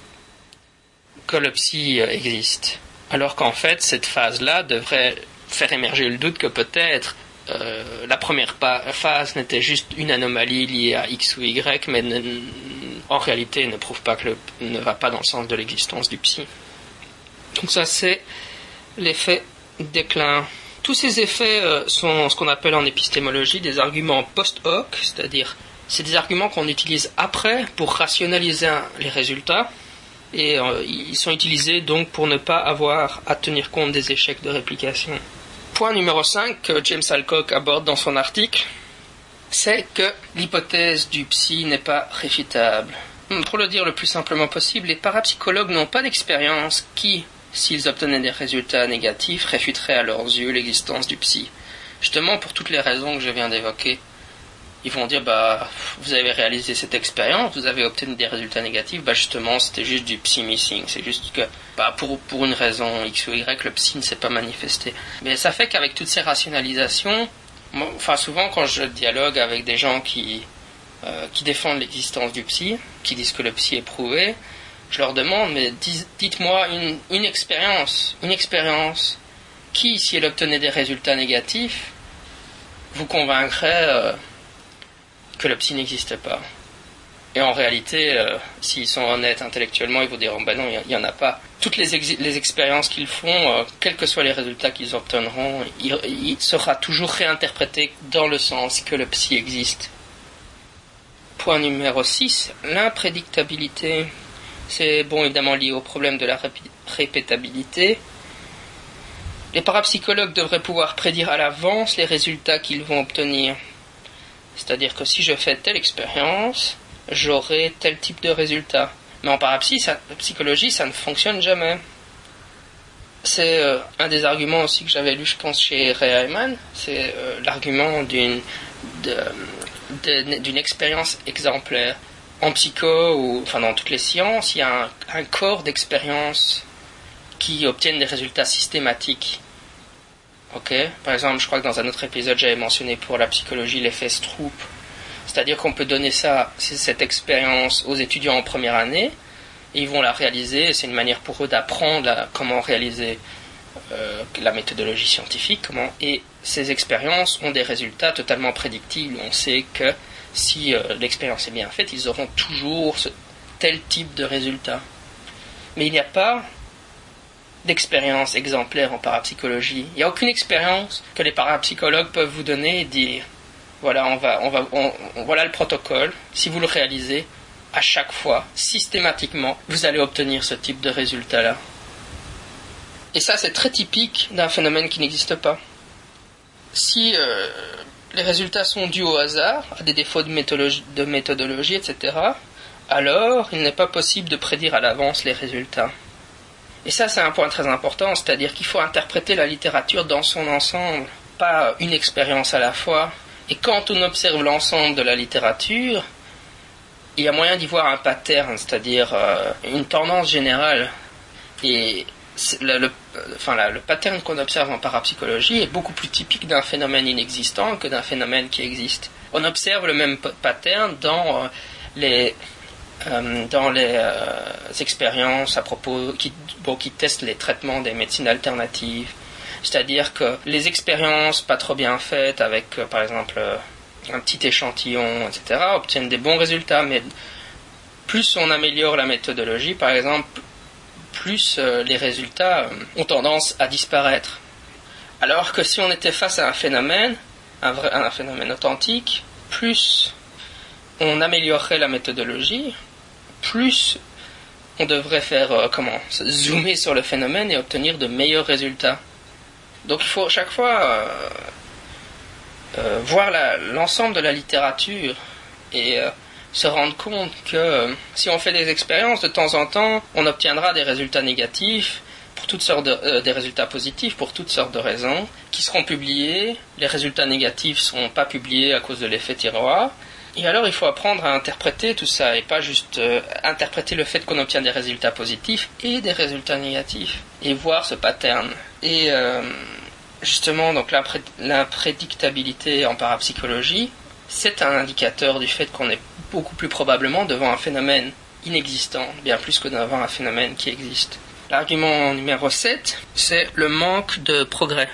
que le psy existe. Alors qu'en fait, cette phase-là devrait faire émerger le doute que peut-être euh, la première pa- phase n'était juste une anomalie liée à X ou Y, mais ne, en réalité ne prouve pas que le, ne va pas dans le sens de l'existence du psy. Donc ça, c'est l'effet déclin. Tous ces effets euh, sont ce qu'on appelle en épistémologie des arguments post-hoc, c'est-à-dire c'est des arguments qu'on utilise après pour rationaliser un, les résultats, et euh, ils sont utilisés donc pour ne pas avoir à tenir compte des échecs de réplication. Point numéro cinq que James Alcock aborde dans son article, c'est que l'hypothèse du psy n'est pas réfutable. Pour le dire le plus simplement possible, les parapsychologues n'ont pas d'expérience qui, s'ils obtenaient des résultats négatifs, réfuterait à leurs yeux l'existence du psy. Justement, pour toutes les raisons que je viens d'évoquer, ils vont dire, bah, vous avez réalisé cette expérience, vous avez obtenu des résultats négatifs, bah justement, c'était juste du psy missing, c'est juste que, bah, pour, pour une raison X ou Y, le psy ne s'est pas manifesté. Mais ça fait qu'avec toutes ces rationalisations, moi, enfin, souvent quand je dialogue avec des gens qui, euh, qui défendent l'existence du psy, qui disent que le psy est prouvé, je leur demande, mais dis, dites-moi une, une expérience, une expérience qui, si elle obtenait des résultats négatifs, vous convaincrait euh, que le psy n'existe pas. Et en réalité, euh, s'ils sont honnêtes intellectuellement, ils vous diront, ben non, il n'y en a pas. Toutes les, ex- les expériences qu'ils font, euh, quels que soient les résultats qu'ils obtiendront, il, il sera toujours réinterprété dans le sens que le psy existe. Point numéro six, l'imprédictabilité. C'est bon, évidemment lié au problème de la répé- répétabilité. Les parapsychologues devraient pouvoir prédire à l'avance les résultats qu'ils vont obtenir. C'est-à-dire que si je fais telle expérience, j'aurai tel type de résultat. Mais en parapsy, ça, psychologie, ça ne fonctionne jamais. C'est euh, un des arguments aussi que j'avais lu, je pense, chez Ray Hyman. C'est euh, l'argument d'une, de, de, d'une expérience exemplaire. En psycho, ou enfin dans toutes les sciences, il y a un, un corps d'expériences qui obtiennent des résultats systématiques. Ok, par exemple, je crois que dans un autre épisode, j'avais mentionné pour la psychologie l'effet Stroop. C'est-à-dire qu'on peut donner ça, cette expérience aux étudiants en première année, et ils vont la réaliser. C'est une manière pour eux d'apprendre à, comment réaliser euh, la méthodologie scientifique. Comment, et ces expériences ont des résultats totalement prédictibles. On sait que si euh, l'expérience est bien faite, ils auront toujours ce, tel type de résultat. Mais il n'y a pas d'expérience exemplaire en parapsychologie. Il n'y a aucune expérience que les parapsychologues peuvent vous donner et dire voilà, on va, on va, on, on, voilà le protocole. Si vous le réalisez, à chaque fois, systématiquement, vous allez obtenir ce type de résultat-là. Et ça, c'est très typique d'un phénomène qui n'existe pas. Si euh, les résultats sont dus au hasard, à des défauts de méthodologie, de méthodologie, et cetera, alors il n'est pas possible de prédire à l'avance les résultats. Et ça, c'est un point très important, c'est-à-dire qu'il faut interpréter la littérature dans son ensemble, pas une expérience à la fois. Et quand on observe l'ensemble de la littérature, il y a moyen d'y voir un pattern, c'est-à-dire euh, une tendance générale. Et le, le, enfin, la, le pattern qu'on observe en parapsychologie est beaucoup plus typique d'un phénomène inexistant que d'un phénomène qui existe. On observe le même pattern dans euh, les, euh, dans les euh, expériences à propos qui, bon, qui testent les traitements des médecines alternatives. C'est-à-dire que les expériences pas trop bien faites avec, euh, par exemple, euh, un petit échantillon, et cetera, obtiennent des bons résultats, mais plus on améliore la méthodologie, par exemple, plus euh, les résultats euh, ont tendance à disparaître. Alors que si on était face à un phénomène, un, vrai, un phénomène authentique, plus on améliorerait la méthodologie, plus on devrait faire, euh, comment, zoomer sur le phénomène et obtenir de meilleurs résultats. Donc il faut chaque fois euh, euh, voir la, l'ensemble de la littérature et euh, se rendre compte que euh, si on fait des expériences, de temps en temps, on obtiendra des résultats négatifs, pour toutes sortes de, euh, des résultats positifs pour toutes sortes de raisons, qui seront publiés. Les résultats négatifs ne seront pas publiés à cause de l'effet tiroir. Et alors il faut apprendre à interpréter tout ça, et pas juste euh, interpréter le fait qu'on obtient des résultats positifs et des résultats négatifs, et voir ce pattern. Et euh, justement, donc l'impré- l'imprédictabilité en parapsychologie, c'est un indicateur du fait qu'on est beaucoup plus probablement devant un phénomène inexistant, bien plus que devant un phénomène qui existe. L'argument numéro sept, c'est le manque de progrès.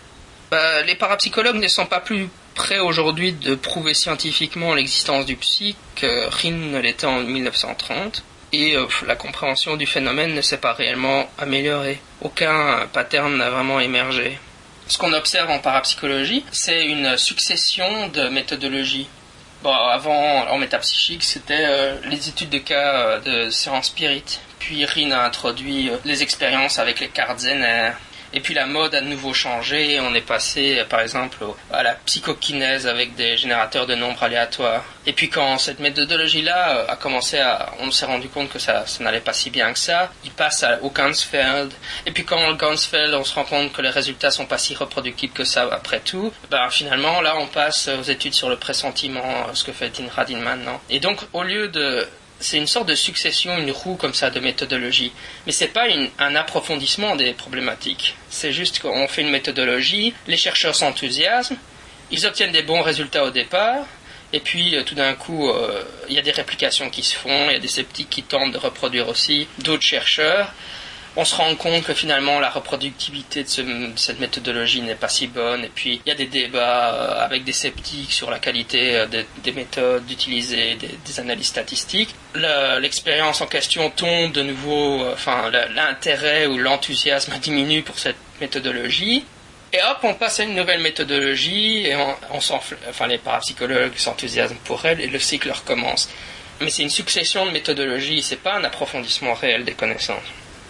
Bah, les parapsychologues ne sont pas plus prêt aujourd'hui de prouver scientifiquement l'existence du psy que Rhine ne l'était en dix-neuf cent trente, et euh, la compréhension du phénomène ne s'est pas réellement améliorée. Aucun pattern n'a vraiment émergé. Ce qu'on observe en parapsychologie, c'est une succession de méthodologies. Bon, avant, en métapsychique, c'était euh, les études de cas euh, de séance spirit. Puis Rhine a introduit euh, les expériences avec les cartes Zener. Et puis la mode a de nouveau changé, on est passé par exemple à la psychokinèse avec des générateurs de nombres aléatoires. Et puis quand cette méthodologie-là a commencé à... on s'est rendu compte que ça, ça n'allait pas si bien que ça, il passe à, au Ganzfeld. Et puis quand le Ganzfeld, on se rend compte que les résultats sont pas si reproductibles que ça après tout, ben finalement là on passe aux études sur le pressentiment, ce que fait Tinrad maintenant. Et donc au lieu de... c'est une sorte de succession, une roue comme ça de méthodologie. Mais c'est pas une, un approfondissement des problématiques. C'est juste qu'on fait une méthodologie, les chercheurs s'enthousiasment, ils obtiennent des bons résultats au départ, et puis euh, tout d'un coup, euh, il y a des réplications qui se font, il y a des sceptiques qui tentent de reproduire aussi d'autres chercheurs. On se rend compte que finalement la reproductibilité de, ce, de cette méthodologie n'est pas si bonne, et puis il y a des débats euh, avec des sceptiques sur la qualité euh, des, des méthodes utilisées, des, des analyses statistiques. Le, l'expérience en question tombe de nouveau, euh, enfin le, l'intérêt ou l'enthousiasme diminue pour cette méthodologie, et hop, on passe à une nouvelle méthodologie, et on, on enfin les parapsychologues s'enthousiasment pour elle, et le cycle recommence. Mais c'est une succession de méthodologies, c'est pas un approfondissement réel des connaissances.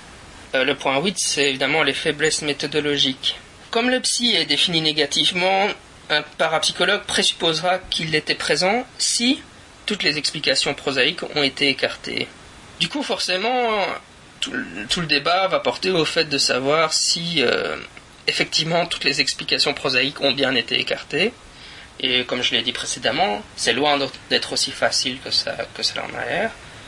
Le point huit, c'est évidemment les faiblesses méthodologiques. Comme le psy est défini négativement, un parapsychologue présupposera qu'il était présent si toutes les explications prosaïques ont été écartées. Du coup, forcément, tout, tout le débat va porter au fait de savoir si, euh, effectivement, toutes les explications prosaïques ont bien été écartées. Et comme je l'ai dit précédemment, c'est loin d'être aussi facile que ça, que cela en a l'air.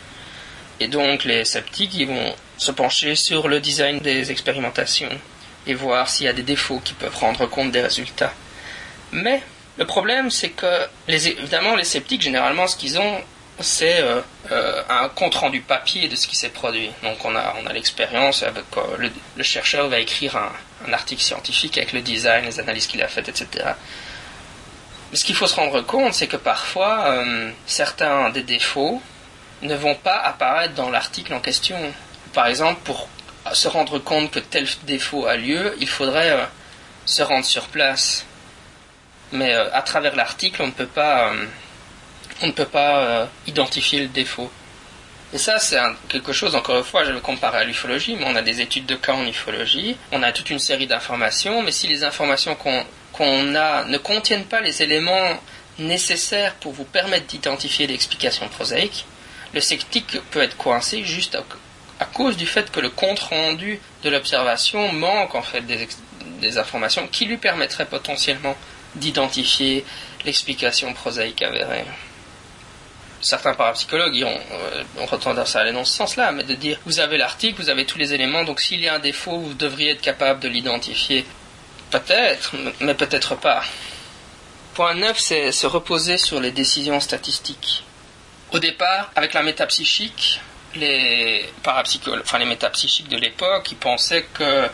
Et donc, les sceptiques, ils vont se pencher sur le design des expérimentations et voir s'il y a des défauts qui peuvent rendre compte des résultats. Mais le problème, c'est que, les, évidemment, les sceptiques, généralement, ce qu'ils ont, c'est euh, euh, un compte-rendu papier de ce qui s'est produit. Donc on a, on a l'expérience, avec, euh, le, le chercheur va écrire un, un article scientifique avec le design, les analyses qu'il a faites, et cetera. Mais ce qu'il faut se rendre compte, c'est que parfois, euh, certains des défauts ne vont pas apparaître dans l'article en question. Par exemple, pour se rendre compte que tel défaut a lieu, il faudrait euh, se rendre sur place. Mais euh, à travers l'article, on ne peut pas, euh, on ne peut pas euh, identifier le défaut. Et ça, c'est un, quelque chose, encore une fois, je vais le comparer à l'ufologie, mais on a des études de cas en ufologie, on a toute une série d'informations, mais si les informations qu'on, qu'on a ne contiennent pas les éléments nécessaires pour vous permettre d'identifier l'explication prosaïque, le sceptique peut être coincé juste à, à cause du fait que le compte-rendu de l'observation manque en fait des, des informations qui lui permettraient potentiellement d'identifier l'explication prosaïque avérée. Certains parapsychologues iront, euh, ont tendance à aller dans ce sens-là, mais de dire, vous avez l'article, vous avez tous les éléments, donc s'il y a un défaut, vous devriez être capable de l'identifier. Peut-être, mais peut-être pas. Point neuf, c'est se reposer sur les décisions statistiques. Au départ, avec la métapsychique, les parapsychologues, enfin les métapsychiques de l'époque, ils pensaient que,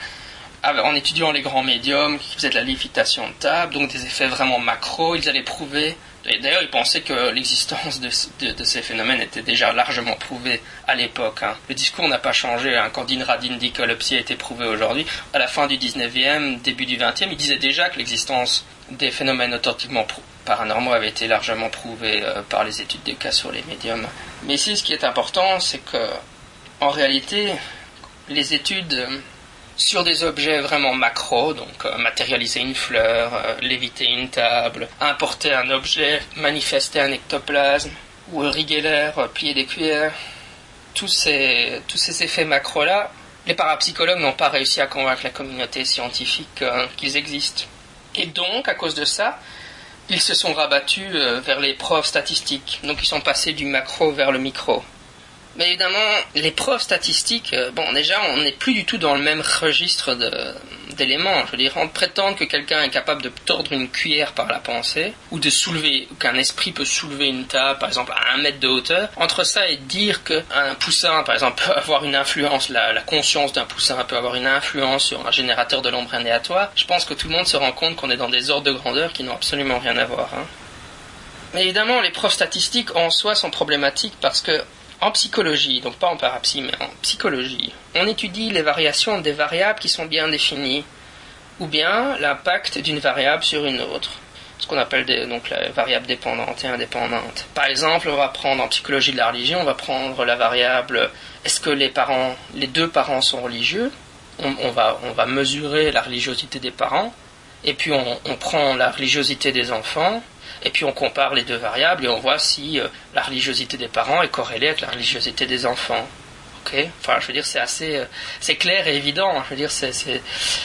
en étudiant les grands médiums qui faisaient de la lévitation de table, donc des effets vraiment macro, ils allaient prouver. Et d'ailleurs, ils pensaient que l'existence de, de, de ces phénomènes était déjà largement prouvée à l'époque. Hein. Le discours n'a pas changé. Hein. Quand Dean Radin dit que le psy a été prouvé aujourd'hui, à la fin du dix-neuvième, début du vingtième, il disait déjà que l'existence des phénomènes authentiquement prou- paranormaux avait été largement prouvée euh, par les études des cas sur les médiums. Mais ici, ce qui est important, c'est que, en réalité, les études euh, sur des objets vraiment macro, donc euh, matérialiser une fleur, euh, léviter une table, importer un objet, manifester un ectoplasme, ou riguer l'air, euh, plier des cuillères, tous ces, tous ces effets macro-là, les parapsychologues n'ont pas réussi à convaincre la communauté scientifique euh, qu'ils existent. Et donc, à cause de ça, ils se sont rabattus euh, vers les preuves statistiques. Donc ils sont passés du macro vers le micro. Mais évidemment, les preuves statistiques, euh, bon, déjà, on n'est plus du tout dans le même registre de, d'éléments. Je veux dire, on prétend que quelqu'un est capable de tordre une cuillère par la pensée, ou de soulever, ou qu'un esprit peut soulever une table, par exemple, à un mètre de hauteur. Entre ça et dire qu'un poussin, par exemple, peut avoir une influence, la, la conscience d'un poussin peut avoir une influence sur un générateur de l'ombre aléatoire, je pense que tout le monde se rend compte qu'on est dans des ordres de grandeur qui n'ont absolument rien à voir. Hein. Mais évidemment, les preuves statistiques en soi sont problématiques parce que en psychologie, donc pas en parapsie, mais en psychologie, on étudie les variations des variables qui sont bien définies, ou bien l'impact d'une variable sur une autre, ce qu'on appelle des, donc la variable dépendante et indépendante. Par exemple, on va prendre en psychologie de la religion, on va prendre la variable est-ce que les parents, les deux parents sont religieux, on, on, va, on va mesurer la religiosité des parents, et puis on, on prend la religiosité des enfants, et puis on compare les deux variables et on voit si euh, la religiosité des parents est corrélée avec la religiosité des enfants. Ok ? Enfin, je veux dire, c'est assez, euh, c'est clair et évident. Je veux dire, c'est, c'est,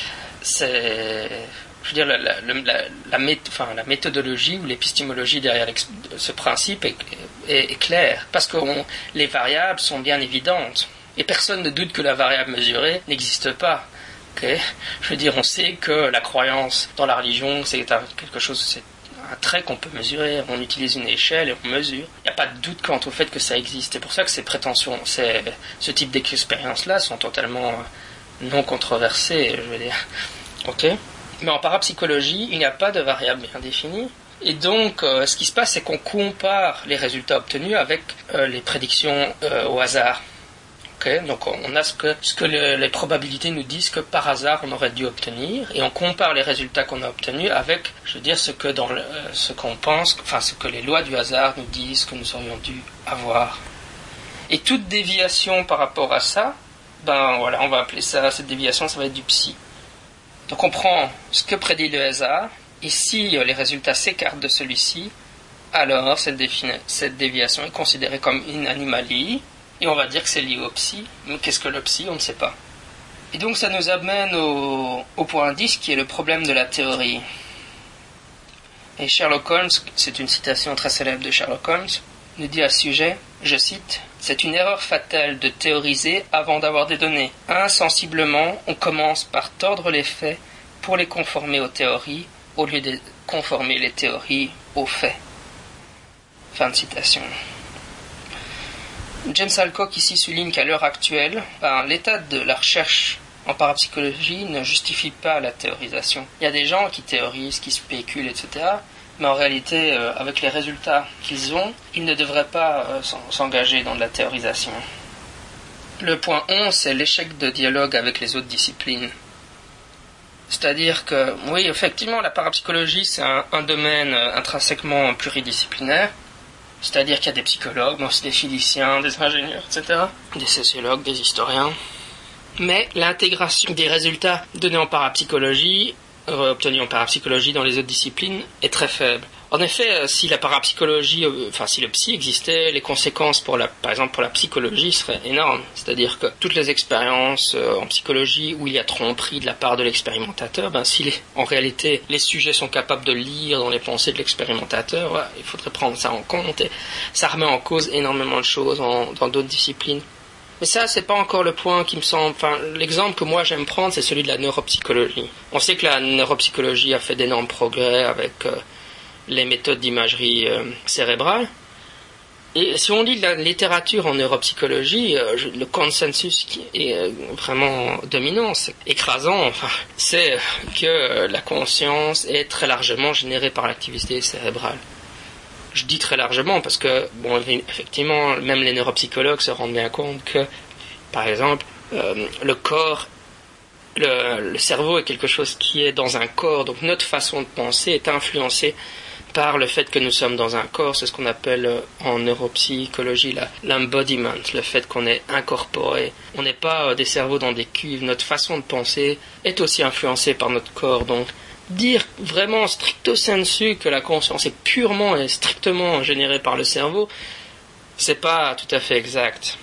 c'est je veux dire, la, la, la, la, mé- enfin, la méthodologie ou l'épistémologie derrière ce principe est, est, est claire, parce que on, les variables sont bien évidentes et personne ne doute que la variable mesurée n'existe pas. Okay. Je veux dire, on sait que la croyance dans la religion, c'est un, quelque chose, c'est un trait qu'on peut mesurer. On utilise une échelle et on mesure. Il n'y a pas de doute quant au fait que ça existe. C'est pour ça que ces prétentions, ces, ce type d'expériences-là sont totalement non controversées, je veux dire. Ok. Mais en parapsychologie, il n'y a pas de variable bien définie. Et donc, euh, ce qui se passe, c'est qu'on compare les résultats obtenus avec euh, les prédictions euh, au hasard. Okay, donc on a ce que, ce que le, les probabilités nous disent que par hasard on aurait dû obtenir, et on compare les résultats qu'on a obtenus avec, je veux dire, ce que dans le, ce qu'on pense, enfin ce que les lois du hasard nous disent que nous aurions dû avoir. Et toute déviation par rapport à ça, ben voilà, on va appeler ça, cette déviation, ça va être du psy. Donc on prend ce que prédit le hasard, et si les résultats s'écartent de celui-ci, alors cette, défini- cette déviation est considérée comme une anomalie. Et on va dire que c'est lié au psy. Mais qu'est-ce que le psy? On ne sait pas. Et donc ça nous amène au, au point dix, qui est le problème de la théorie. Et Sherlock Holmes, c'est une citation très célèbre de Sherlock Holmes, nous dit à ce sujet, je cite, « C'est une erreur fatale de théoriser avant d'avoir des données. Insensiblement, on commence par tordre les faits pour les conformer aux théories, au lieu de conformer les théories aux faits. » Fin de citation. James Alcock ici souligne qu'à l'heure actuelle, ben, l'état de la recherche en parapsychologie ne justifie pas la théorisation. Il y a des gens qui théorisent, qui spéculent, et cetera. mais en réalité, euh, avec les résultats qu'ils ont, ils ne devraient pas euh, s'engager dans de la théorisation. Le point onze, c'est l'échec de dialogue avec les autres disciplines. C'est-à-dire que, oui, effectivement, la parapsychologie, c'est un, un domaine intrinsèquement pluridisciplinaire. C'est-à-dire qu'il y a des psychologues, mais aussi des physiciens, des ingénieurs, et cetera. Des sociologues, des historiens. Mais l'intégration des résultats donnés en parapsychologie, euh, obtenus en parapsychologie dans les autres disciplines, est très faible. En effet, euh, si la parapsychologie, euh, enfin si le psy existait, les conséquences pour la, par exemple pour la psychologie seraient énormes. C'est-à-dire que toutes les expériences euh, en psychologie où il y a tromperie de la part de l'expérimentateur, ben si les, en réalité les sujets sont capables de lire dans les pensées de l'expérimentateur, ouais, il faudrait prendre ça en compte et ça remet en cause énormément de choses en, dans d'autres disciplines. Mais ça, c'est pas encore le point qui me semble... Enfin, l'exemple que moi j'aime prendre, c'est celui de la neuropsychologie. On sait que la neuropsychologie a fait d'énormes progrès avec euh, les méthodes d'imagerie euh, cérébrale. Et si on lit la littérature en neuropsychologie, euh, je, le consensus qui est euh, vraiment dominant, c'est écrasant, enfin, c'est que euh, la conscience est très largement générée par l'activité cérébrale. Je dis très largement parce que, bon, effectivement, même les neuropsychologues se rendent bien compte que, par exemple, euh, le corps, le, le cerveau est quelque chose qui est dans un corps, donc notre façon de penser est influencée par le fait que nous sommes dans un corps. C'est ce qu'on appelle euh, en neuropsychologie la, l'embodiment, le fait qu'on est incorporé. On n'est pas euh, des cerveaux dans des cuves, notre façon de penser est aussi influencée par notre corps, donc dire vraiment stricto sensu que la conscience est purement et strictement générée par le cerveau, c'est pas tout à fait exact.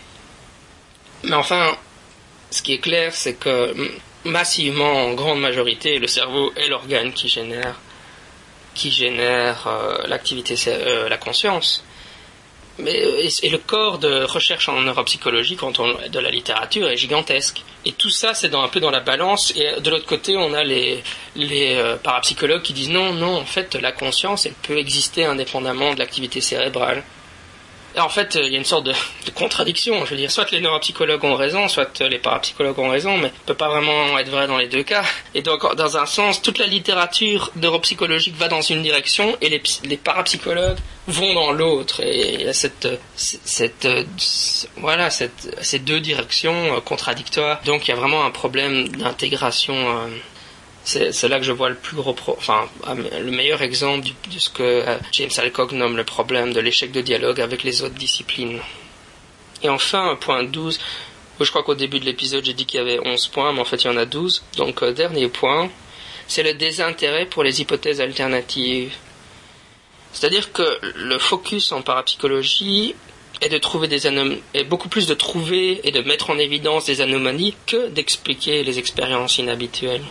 Mais enfin, ce qui est clair, c'est que massivement, en grande majorité, le cerveau est l'organe qui génère, qui génère euh, l'activité, euh, la conscience. Mais, et, et le corps de recherche en neuropsychologie, quand on, de la littérature, est gigantesque. Et tout ça, c'est dans, un peu dans la balance. Et de l'autre côté, on a les, les euh, parapsychologues qui disent non, non, en fait, la conscience, elle peut exister indépendamment de l'activité cérébrale. Et en fait, il y a une sorte de, de contradiction. Je veux dire, soit les neuropsychologues ont raison, soit les parapsychologues ont raison, mais ça ne peut pas vraiment être vrai dans les deux cas. Et donc, dans un sens, toute la littérature neuropsychologique va dans une direction et les, les parapsychologues vont dans l'autre. Et il y a cette, cette, cette, voilà, cette, ces deux directions contradictoires. Donc, il y a vraiment un problème d'intégration. Euh, C'est, c'est là que je vois le plus gros, pro, enfin, le meilleur exemple du, de ce que James Alcock nomme le problème de l'échec de dialogue avec les autres disciplines. Et enfin, point douze, je crois qu'au début de l'épisode j'ai dit qu'il y avait onze points, mais en fait il y en a douze. Donc, euh, dernier point, c'est le désintérêt pour les hypothèses alternatives. C'est-à-dire que le focus en parapsychologie est de trouver des anom- est beaucoup plus de trouver et de mettre en évidence des anomalies que d'expliquer les expériences inhabituelles.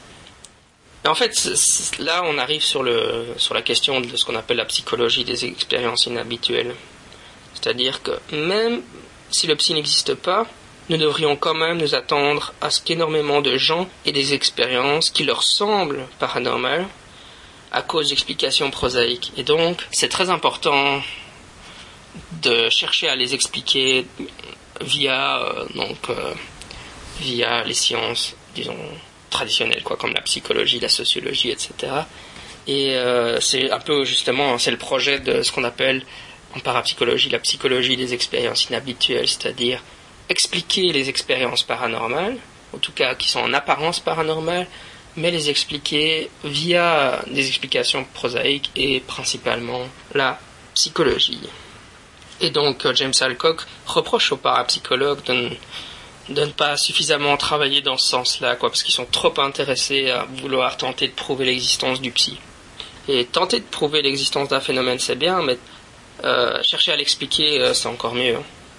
Et en fait, c'est, c'est, là, on arrive sur, le, sur la question de ce qu'on appelle la psychologie des expériences inhabituelles. C'est-à-dire que même si le psy n'existe pas, nous devrions quand même nous attendre à ce qu'énormément de gens aient des expériences qui leur semblent paranormales à cause d'explications prosaïques. Et donc, c'est très important de chercher à les expliquer via, euh, donc, euh, via les sciences, disons, traditionnelles, quoi, comme la psychologie, la sociologie, et cetera. Et euh, c'est un peu justement, c'est le projet de ce qu'on appelle en parapsychologie la psychologie des expériences inhabituelles, c'est-à-dire expliquer les expériences paranormales, en tout cas qui sont en apparence paranormales, mais les expliquer via des explications prosaïques et principalement la psychologie. Et donc James Alcock reproche aux parapsychologues de de ne pas suffisamment travailler dans ce sens-là, quoi, parce qu'ils sont trop intéressés à vouloir tenter de prouver l'existence du psy. Et tenter de prouver l'existence d'un phénomène, c'est bien, mais euh, chercher à l'expliquer, euh, c'est encore mieux.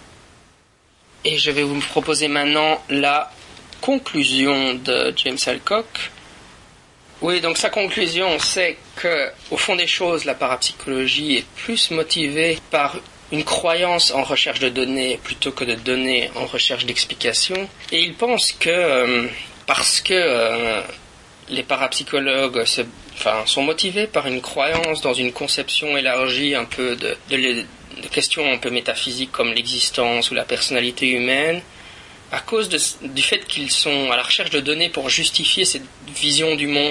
Et je vais vous proposer maintenant la conclusion de James Alcock. Oui, donc sa conclusion, c'est que, au fond des choses, la parapsychologie est plus motivée par une croyance en recherche de données plutôt que de données en recherche d'explications. Et il pense que euh, parce que euh, les parapsychologues se, enfin, sont motivés par une croyance dans une conception élargie un peu de, de, de questions un peu métaphysiques comme l'existence ou la personnalité humaine, à cause de, du fait qu'ils sont à la recherche de données pour justifier cette vision du monde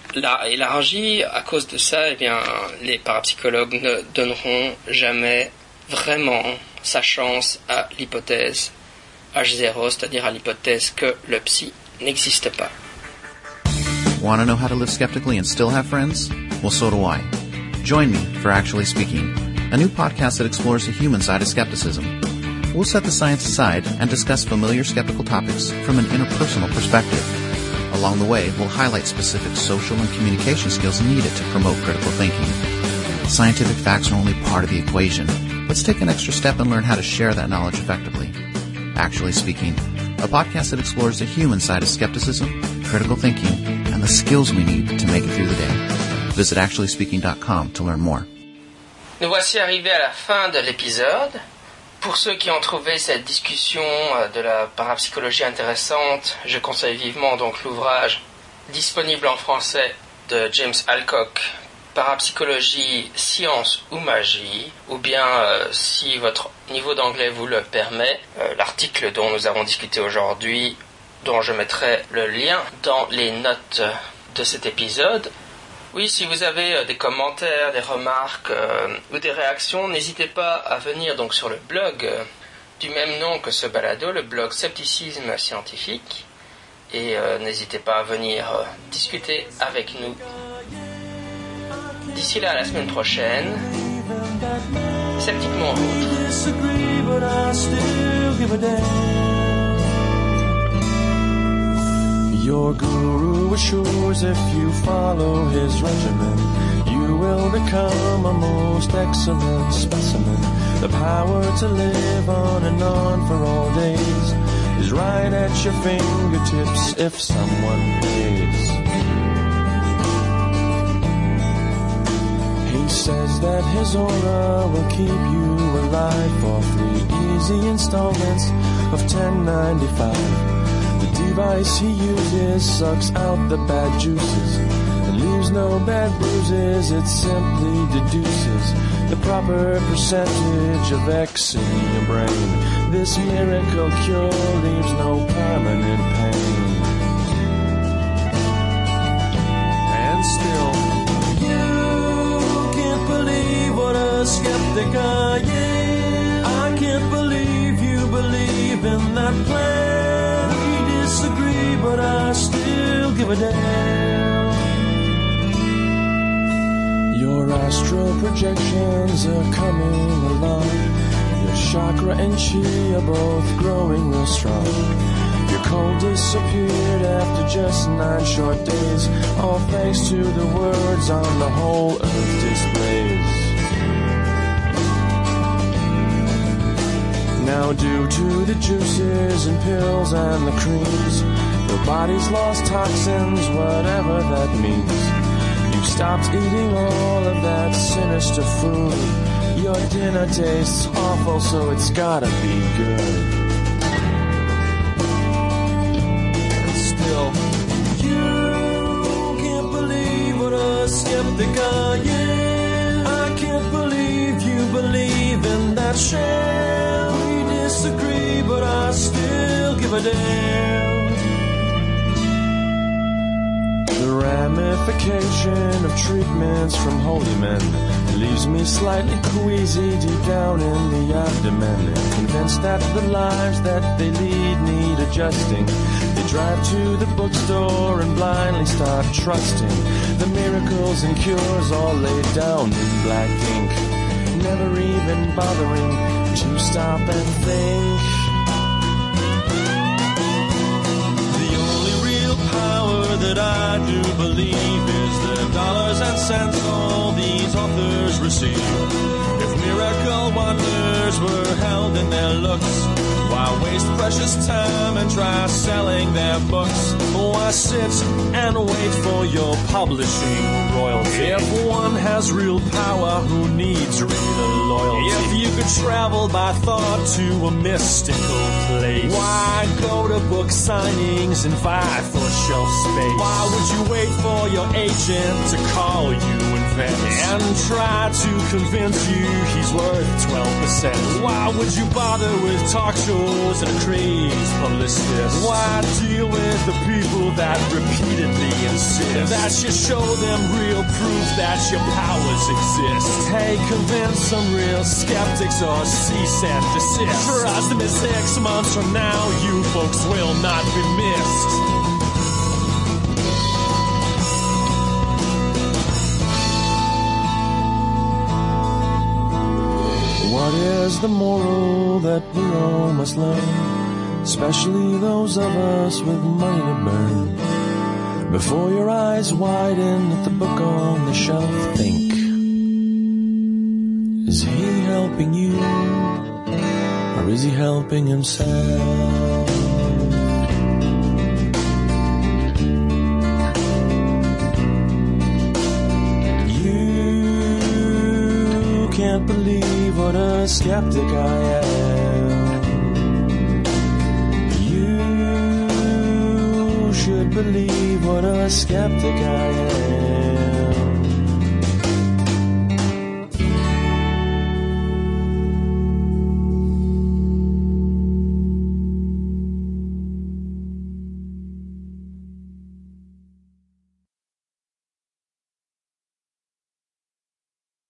là élargie. À cause de ça, eh bien, les parapsychologues ne donneront jamais vraiment sa chance à l'hypothèse H zéro, c'est-à-dire à l'hypothèse que le psy n'existe pas. Want to know how to live skeptically and still have friends? Well, so do I. Join me for Actually Speaking, a new podcast that explores the human side of skepticism. We'll set the science aside and discuss familiar skeptical topics from an interpersonal perspective. Along the way, we'll highlight specific social and communication skills needed to promote critical thinking. Scientific facts are only part of the equation. Let's take an extra step and learn how to share that knowledge effectively. Actually Speaking, a podcast that explores the human side of skepticism, critical thinking, and the skills we need to make it through the day. Visit actually speaking dot com to learn more. Nous voici arrivés à la fin de l'épisode. Pour ceux qui ont trouvé cette discussion de la parapsychologie intéressante, je conseille vivement donc l'ouvrage disponible en français de James Alcock, Parapsychologie, science ou magie, ou bien, euh, si votre niveau d'anglais vous le permet, euh, l'article dont nous avons discuté aujourd'hui, dont je mettrai le lien dans les notes de cet épisode. Oui, si vous avez euh, des commentaires, des remarques euh, ou des réactions, n'hésitez pas à venir donc sur le blog euh, du même nom que ce balado, le blog Scepticisme Scientifique, et euh, n'hésitez pas à venir euh, discuter avec nous. D'ici là, à la semaine prochaine, sceptiquement vôtre. Your guru assures if you follow his regimen, you will become a most excellent specimen. The power to live on and on for all days is right at your fingertips if someone pays. He says that his aura will keep you alive for three easy installments of ten ninety-five. The device he uses sucks out the bad juices and leaves no bad bruises. It simply deduces the proper percentage of X in your brain. This miracle cure leaves no permanent pain. And still, you can't believe what a skeptic I am. I can't believe you believe in that plan. Disagree, but I still give a damn. Your astral projections are coming along. Your chakra and chi are both growing real strong. Your cold disappeared after just nine short days, all thanks to the words on the whole earth displays. Now due to the juices and pills and the creams, your body's lost toxins, whatever that means. You've stopped eating all of that sinister food. Your dinner tastes awful, so it's gotta be good. And still, you can't believe what a skeptic I am. I can't believe you believe in that sham. Disagree, but I still give a damn. The ramification of treatments from holy men leaves me slightly queasy deep down in the abdomen, convinced that the lives that they lead need adjusting. They drive to the bookstore and blindly start trusting the miracles and cures all laid down in black ink, never even bothering to stop and think. The only real power that I do believe is the dollars and cents all these authors receive. If miracle wonders were held in their looks, why waste precious time and try selling their books? Why sit and wait for your publishing royalty? If one has real power, who needs real loyalty? If you could travel by thought to a mystical place, why go to book signings and vie for shelf space? Why would you wait for your agent to call you in Venice and try to convince you he's worth twelve percent? Why would you bother with talk shows and a crazed publicist? Why deal with the people that repeatedly resist. That should show them real proof that your powers exist. Hey, convince some real skeptics or cease and desist. Trust me, six months from now, you folks will not be missed. What is the moral that we all must learn? Especially those of us with money to burn. Before your eyes widen at the book on the shelf, think. Is he helping you? Or is he helping himself? You can't believe what a skeptic I am. You should believe what a skeptic I am.